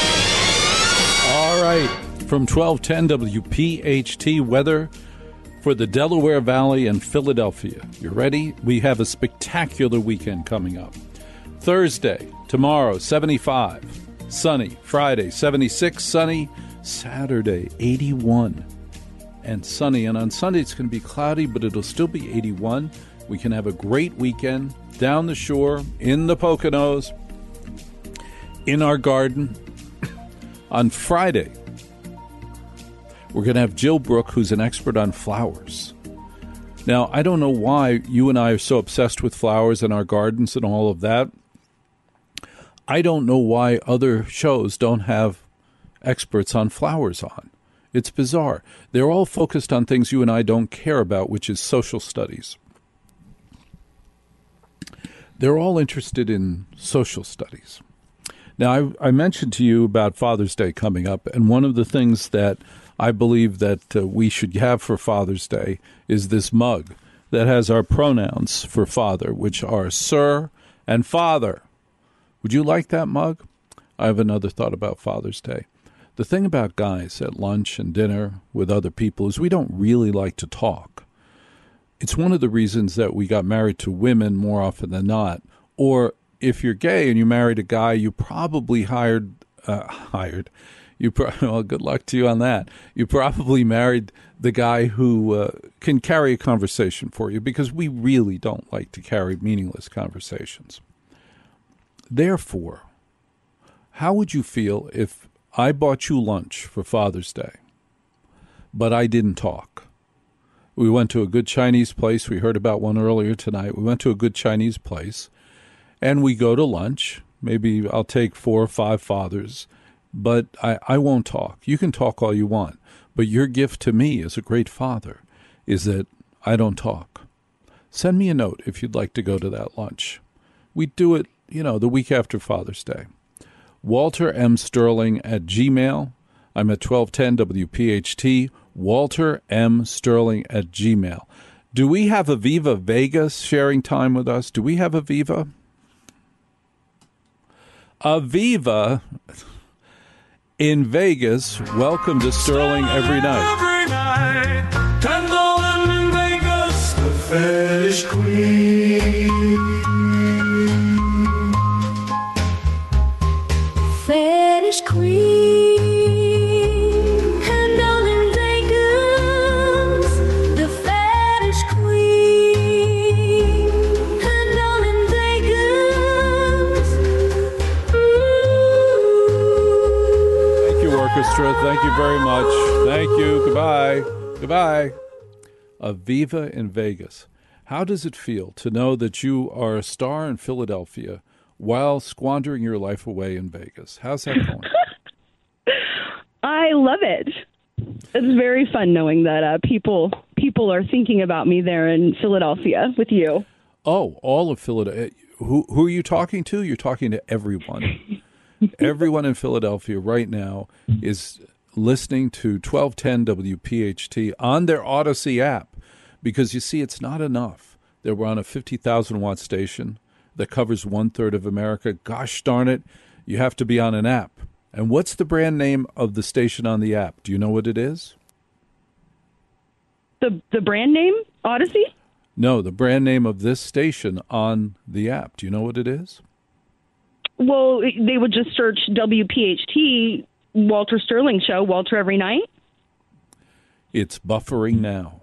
All right. From 1210 WPHT weather for the Delaware Valley and Philadelphia. You ready? We have a spectacular weekend coming up. Thursday, tomorrow, 75, sunny. Friday, 76, sunny. Saturday, 81 and sunny. And on Sunday, it's going to be cloudy, but it'll still be 81. We can have a great weekend down the shore, in the Poconos, in our garden. On Friday, we're going to have Jill Brooke, who's an expert on flowers. Now, I don't know why you and I are so obsessed with flowers in our gardens and all of that. I don't know why other shows don't have experts on flowers on. It's bizarre. They're all focused on things you and I don't care about, which is social studies. They're all interested in social studies. Now, I mentioned to you about Father's Day coming up, and one of the things that I believe that we should have for Father's Day is this mug that has our pronouns for father, which are sir and father. Would you like that mug? I have another thought about Father's Day. The thing about guys at lunch and dinner with other people is we don't really like to talk. It's one of the reasons that we got married to women more often than not. Or if you're gay and you married a guy, you probably well, good luck to you on that. You probably married the guy who can carry a conversation for you, because we really don't like to carry meaningless conversations. Therefore, how would you feel if I bought you lunch for Father's Day, but I didn't talk? We went to a good Chinese place. We heard about one earlier tonight. We went to a good Chinese place, and we go to lunch. Maybe I'll take 4 or 5 fathers, but I won't talk. You can talk all you want, but your gift to me as a great father is that I don't talk. Send me a note if you'd like to go to that lunch. We do it, the week after Father's Day. WalterMSterling@gmail.com. I'm at 1210 WPHT. WalterMSterling@gmail.com. Do we have Aviva Vegas sharing time with us? Do we have Aviva? Aviva in Vegas. Welcome to Sterling Every Night. Every night, $10 in Vegas, the fetish queen. Fetish queen, $10 in Vegas, the fetish queen, $10 in Vegas. Thank you, orchestra. Thank you very much. Thank you. Goodbye. Goodbye. Aviva in Vegas. How does it feel to know that you are a star in Philadelphia while squandering your life away in Vegas? How's that going? I love it. It's very fun knowing that people are thinking about me there in Philadelphia with you. Oh, all of Philadelphia. Who are you talking to? You're talking to everyone. Everyone in Philadelphia right now is listening to 1210 WPHT on their Odyssey app, because you see, it's not enough that we're on a 50,000 watt station that covers 1/3 of America. Gosh darn it, you have to be on an app. And what's the brand name of the station on the app? Do you know what it is? The brand name? Odyssey? No, the brand name of this station on the app. Do you know what it is? Well, they would just search WPHT, Walter Sterling Show, Walter Every Night. It's Buffering Now.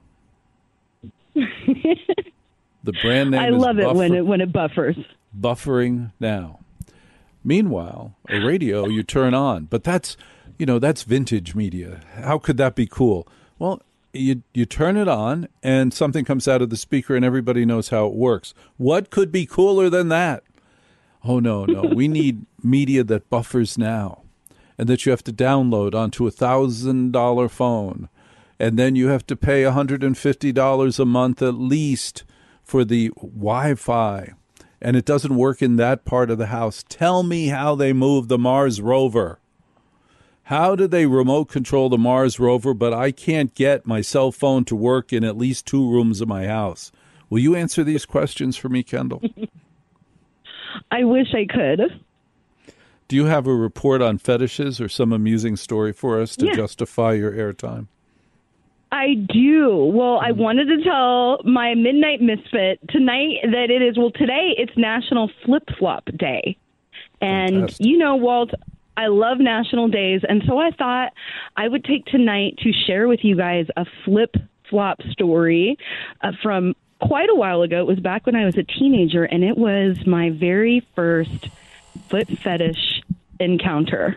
The brand name I love it when it buffers. Buffering Now. Meanwhile, a radio you turn on, but that's vintage media. How could that be cool? Well, you turn it on and something comes out of the speaker and everybody knows how it works. What could be cooler than that? Oh, no. We need media that buffers now and that you have to download onto a $1,000 phone. And then you have to pay $150 a month at least for the Wi-Fi. And it doesn't work in that part of the house. Tell me how they moved the Mars rover. How did they remote control the Mars rover, but I can't get my cell phone to work in at least 2 rooms of my house? Will you answer these questions for me, Kendall? I wish I could. Do you have a report on fetishes or some amusing story for us to justify your airtime? I do. Well, I wanted to tell my Midnight Misfit tonight that today it's National Flip-Flop Day. And, Walt, I love national days. And so I thought I would take tonight to share with you guys a flip-flop story from quite a while ago. It was back when I was a teenager, and it was my very first foot fetish encounter.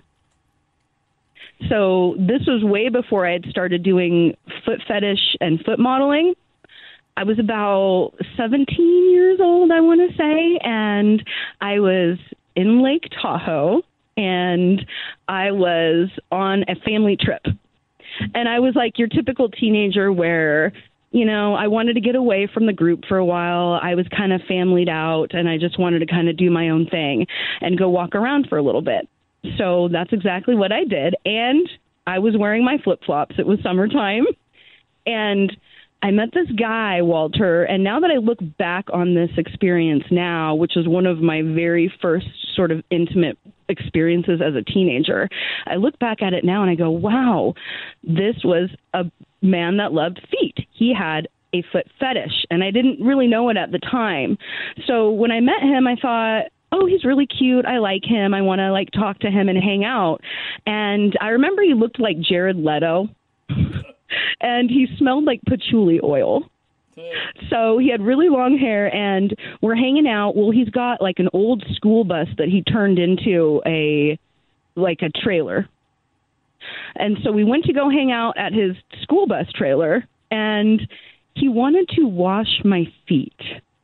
So this was way before I had started doing foot fetish and foot modeling. I was about 17 years old, I want to say, and I was in Lake Tahoe, and I was on a family trip. And I was like your typical teenager where, I wanted to get away from the group for a while. I was kind of familyed out, and I just wanted to kind of do my own thing and go walk around for a little bit. So that's exactly what I did. And I was wearing my flip-flops. It was summertime. And I met this guy, Walter, and now that I look back on this experience now, which is one of my very first sort of intimate experiences as a teenager, I look back at it now and I go, wow, this was a man that loved feet. He had a foot fetish, and I didn't really know it at the time. So when I met him, I thought, oh, he's really cute. I like him. I want to talk to him and hang out. And I remember he looked like Jared Leto and he smelled like patchouli oil. So he had really long hair and we're hanging out. Well, he's got an old school bus that he turned into a trailer. And so we went to go hang out at his school bus trailer, and he wanted to wash my feet.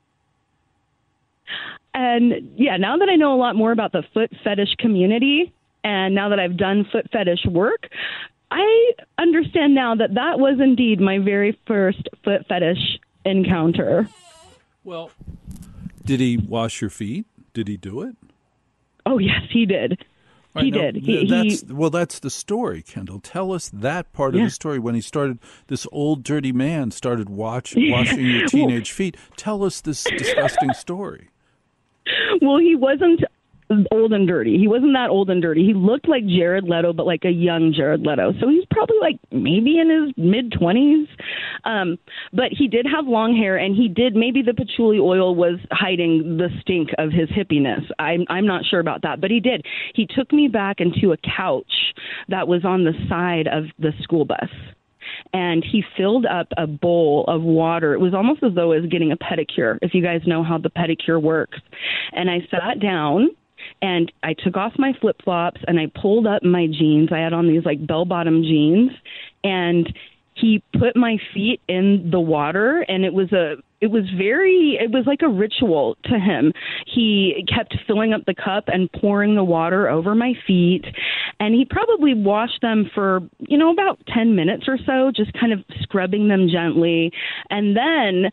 And now that I know a lot more about the foot fetish community, and now that I've done foot fetish work, I understand now that that was indeed my very first foot fetish encounter. Well, did he wash your feet? Did he do it? Oh, yes, he did. He did. That's the story, Kendall. Tell us that part of the story when he started, this old dirty man started washing your teenage feet. Tell us this disgusting story. Well, he wasn't old and dirty. He wasn't that old and dirty. He looked like Jared Leto, but like a young Jared Leto. So he's probably like maybe in his mid-20s. But he did have long hair, and maybe the patchouli oil was hiding the stink of his hippiness. I'm not sure about that, but he did. He took me back into a couch that was on the side of the school bus. And he filled up a bowl of water. It was almost as though I was getting a pedicure, if you guys know how the pedicure works. And I sat down, and I took off my flip-flops, and I pulled up my jeans. I had on these, like, bell-bottom jeans. And he put my feet in the water, and it was like a ritual to him. He kept filling up the cup and pouring the water over my feet, and he probably washed them for, about 10 minutes or so, just kind of scrubbing them gently. And then,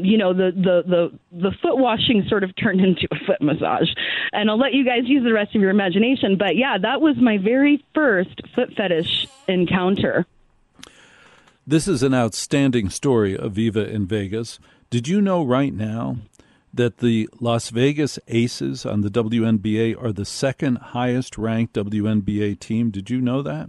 the foot washing sort of turned into a foot massage. And I'll let you guys use the rest of your imagination. But yeah, that was my very first foot fetish encounter. This is an outstanding story, Aviva in Vegas. Did you know right now that the Las Vegas Aces on the WNBA are the second highest ranked WNBA team? Did you know that?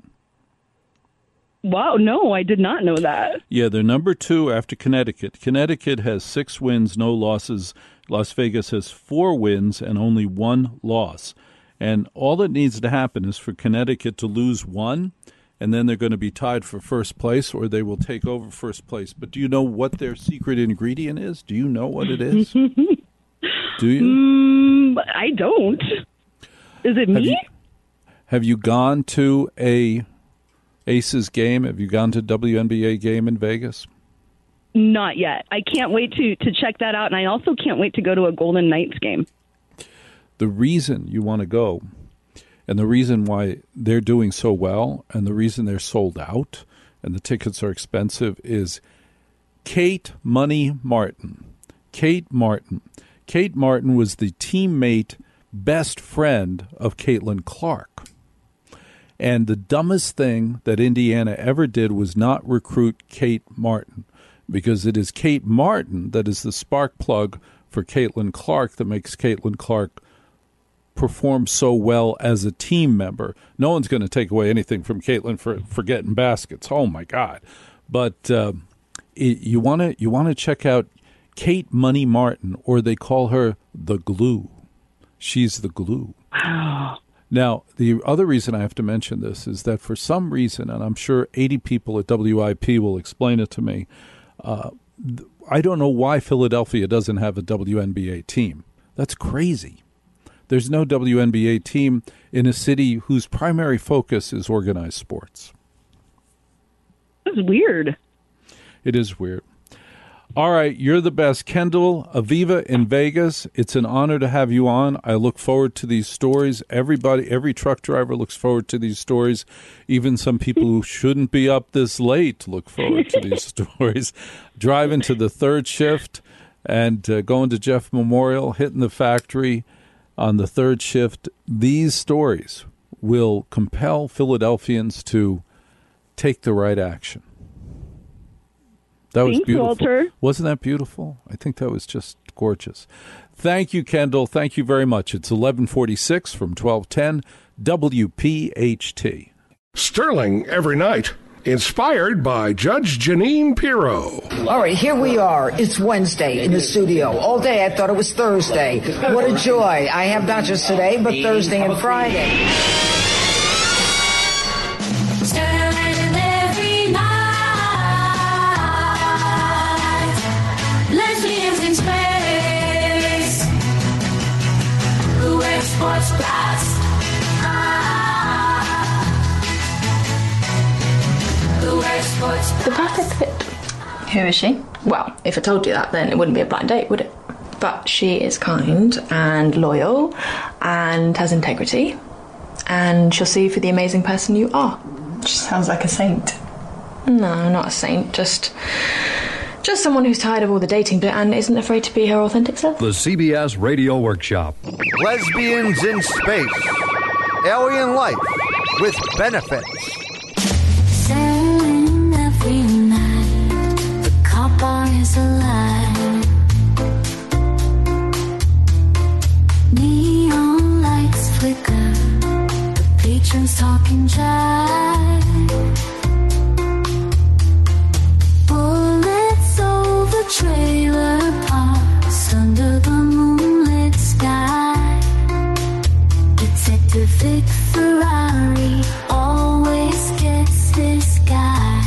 Wow, no, I did not know that. Yeah, they're number 2 after Connecticut. Connecticut has 6 wins, no losses. Las Vegas has 4 wins and only 1 loss. And all that needs to happen is for Connecticut to lose 1, and then they're going to be tied for first place, or they will take over first place. But do you know what their secret ingredient is? Do you know what it is? Do you? I don't. Is it me? Have you gone to a Aces game? Have you gone to WNBA game in Vegas? Not yet. I can't wait to check that out, and I also can't wait to go to a Golden Knights game. The reason you want to go, and the reason why they're doing so well, and the reason they're sold out, and the tickets are expensive, is Kate Money Martin. Kate Martin. Kate Martin was the teammate, best friend of Caitlin Clark. And the dumbest thing that Indiana ever did was not recruit Kate Martin, because it is Kate Martin that is the spark plug for Caitlin Clark that makes Caitlin Clark perform so well as a team member. No one's going to take away anything from Caitlin for getting baskets. Oh my God! But you want to check out Kate Money Martin, or they call her the Glue. She's the glue. Wow. Now, the other reason I have to mention this is that for some reason, and I'm sure 80 people at WIP will explain it to me, I don't know why Philadelphia doesn't have a WNBA team. That's crazy. There's no WNBA team in a city whose primary focus is organized sports. That's weird. It is weird. All right, you're the best. Kendall, Aviva in Vegas, it's an honor to have you on. I look forward to these stories. Every truck driver looks forward to these stories. Even some people who shouldn't be up this late look forward to these stories. Driving to the third shift and going to Jeff Memorial, hitting the factory on the third shift. These stories will compel Philadelphians to take the right action. That was beautiful. Walter. Wasn't that beautiful? I think that was just gorgeous. Thank you, Kendall. Thank you very much. It's 1146 from 1210 WPHT. Sterling every night. Inspired by Judge Janine Pirro. All right, here we are. It's Wednesday in the studio. All day I thought it was Thursday. What a joy. I have not just today, but Thursday and Friday. Sterling every night. Leslie is in space. Who wears sports blast? The perfect fit. Who is she? Well, if I told you that, then it wouldn't be a blind date, would it? But she is kind and loyal and has integrity, and she'll see you for the amazing person you are. She sounds like a saint. No, not a saint. Just someone who's tired of all the dating bit and isn't afraid to be her authentic self. The CBS Radio Workshop. Lesbians in space. Alien life with benefits. Sailing every night, the copper is alive. Neon lights flicker, the patrons talking jive. Bullets over trailer parks under the moonlit sky. Detective Vic Ferrari always gets this guy.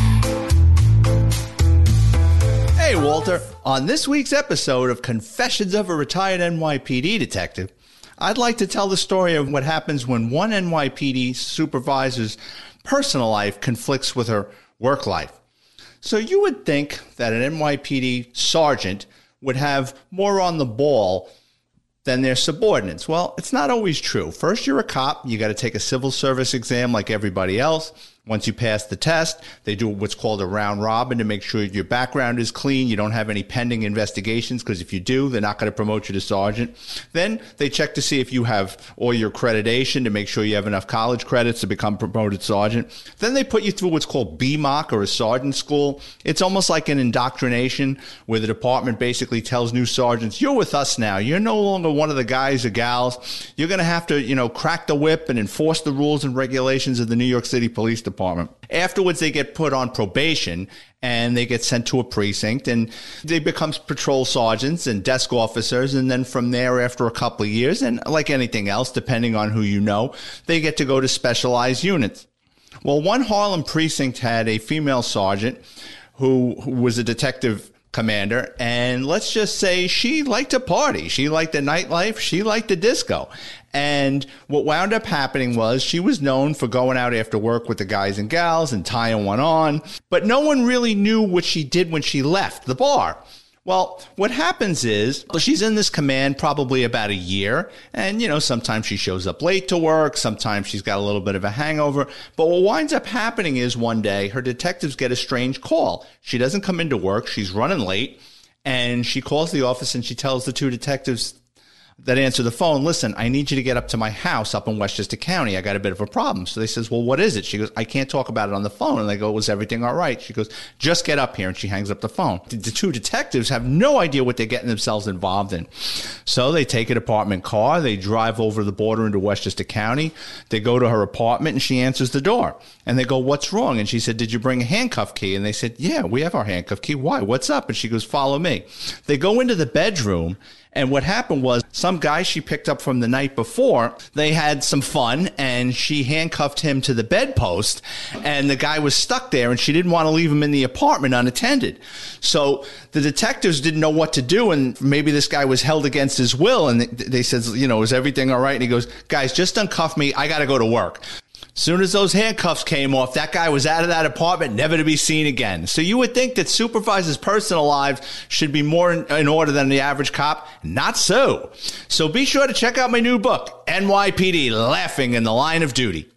Hey, Walter. On this week's episode of Confessions of a Retired NYPD Detective, I'd like to tell the story of what happens when one NYPD supervisor's personal life conflicts with her work life. So you would think that an NYPD sergeant would have more on the ball than their subordinates. Well, it's not always true. First, you're a cop. You got to take a civil service exam like everybody else. Once you pass the test, they do what's called a round robin to make sure your background is clean. You don't have any pending investigations, because if you do, they're not going to promote you to sergeant. Then they check to see if you have all your accreditation to make sure you have enough college credits to become promoted sergeant. Then they put you through what's called BMOC, or a sergeant school. It's almost like an indoctrination where the department basically tells new sergeants, you're with us now. You're no longer one of the guys or gals. You're going to have to, crack the whip and enforce the rules and regulations of the New York City Police Department. Afterwards, they get put on probation and they get sent to a precinct and they become patrol sergeants and desk officers. And then from there, after a couple of years, and like anything else, depending on who you know, they get to go to specialized units. Well, one Harlem precinct had a female sergeant who was a detective commander, and let's just say she liked to party. She liked the nightlife. She liked the disco. And what wound up happening was she was known for going out after work with the guys and gals and tying one on, but no one really knew what she did when she left the bar. Well, what happens is she's in this command probably about a year, and, sometimes she shows up late to work, sometimes she's got a little bit of a hangover, but what winds up happening is one day her detectives get a strange call. She doesn't come into work, she's running late, and she calls the office and she tells the two detectives that answer the phone, listen, I need you to get up to my house up in Westchester County. I got a bit of a problem. So they says, well, what is it? She goes, I can't talk about it on the phone. And they go, was everything all right? She goes, just get up here. And she hangs up the phone. The two detectives have no idea what they're getting themselves involved in. So they take a department car. They drive over the border into Westchester County. They go to her apartment and she answers the door. And they go, what's wrong? And she said, did you bring a handcuff key? And they said, yeah, we have our handcuff key. Why? What's up? And she goes, follow me. They go into the bedroom. And what happened was some guy she picked up from the night before, they had some fun and she handcuffed him to the bedpost and the guy was stuck there and she didn't want to leave him in the apartment unattended. So the detectives didn't know what to do, and maybe this guy was held against his will, and they said, is everything all right? And he goes, guys, just uncuff me. I got to go to work. Soon as those handcuffs came off, that guy was out of that apartment, never to be seen again. So you would think that supervisors' personal lives should be more in order than the average cop. Not so. So be sure to check out my new book, NYPD Laughing in the Line of Duty.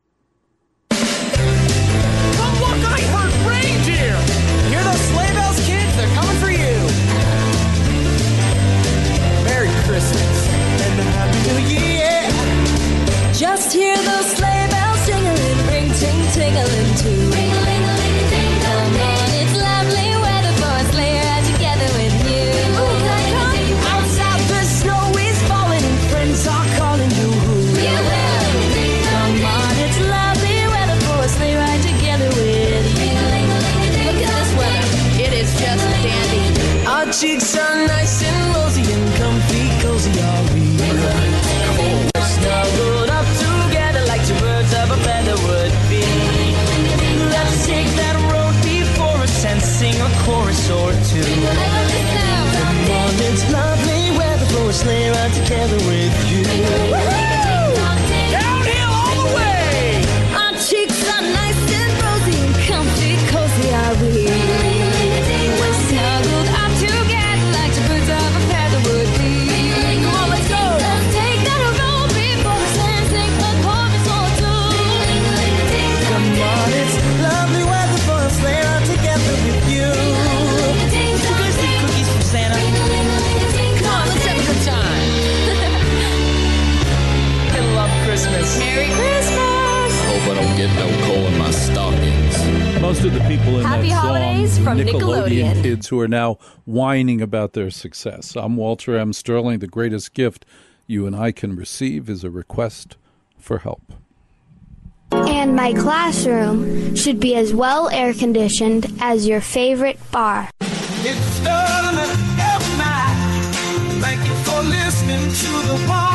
Come look, I heard reindeer! Hear those sleigh bells, kids? They're coming for you! Merry Christmas and a Happy New Year! Just hear those sleigh bells jingling, ring ting tingling too. Ring-a-ling-a-ling-ding, come on, it's lovely weather for a sleigh ride together with you. Outside the snow is falling and friends are calling you. Come on, it's lovely weather for a sleigh ride together with you. Look at this weather. It is just dandy. Our cheeks are nice and rosy and comfy, cozy are we. We're snuggled up together like two birds of a feather would be. Let's take that road before us and sing a chorus or two. Come on, it's lovely weather for a sleigh ride together with you. Downhill all the way! Our cheeks are nice and rosy and comfy, cozy are we. We're snuggled up together like two birds of a feather would be. Come on, let's go! Let's take that road before us and sing a chorus or two. Come on. Most of the people in Happy that holidays song, from Nickelodeon Nickelodeon. kids who are now whining about their success. I'm Walter M. Sterling. The greatest gift you and I can receive is a request for help. And my classroom should be as well air-conditioned as your favorite bar. It's Sterling FM. Thank you for listening to the one.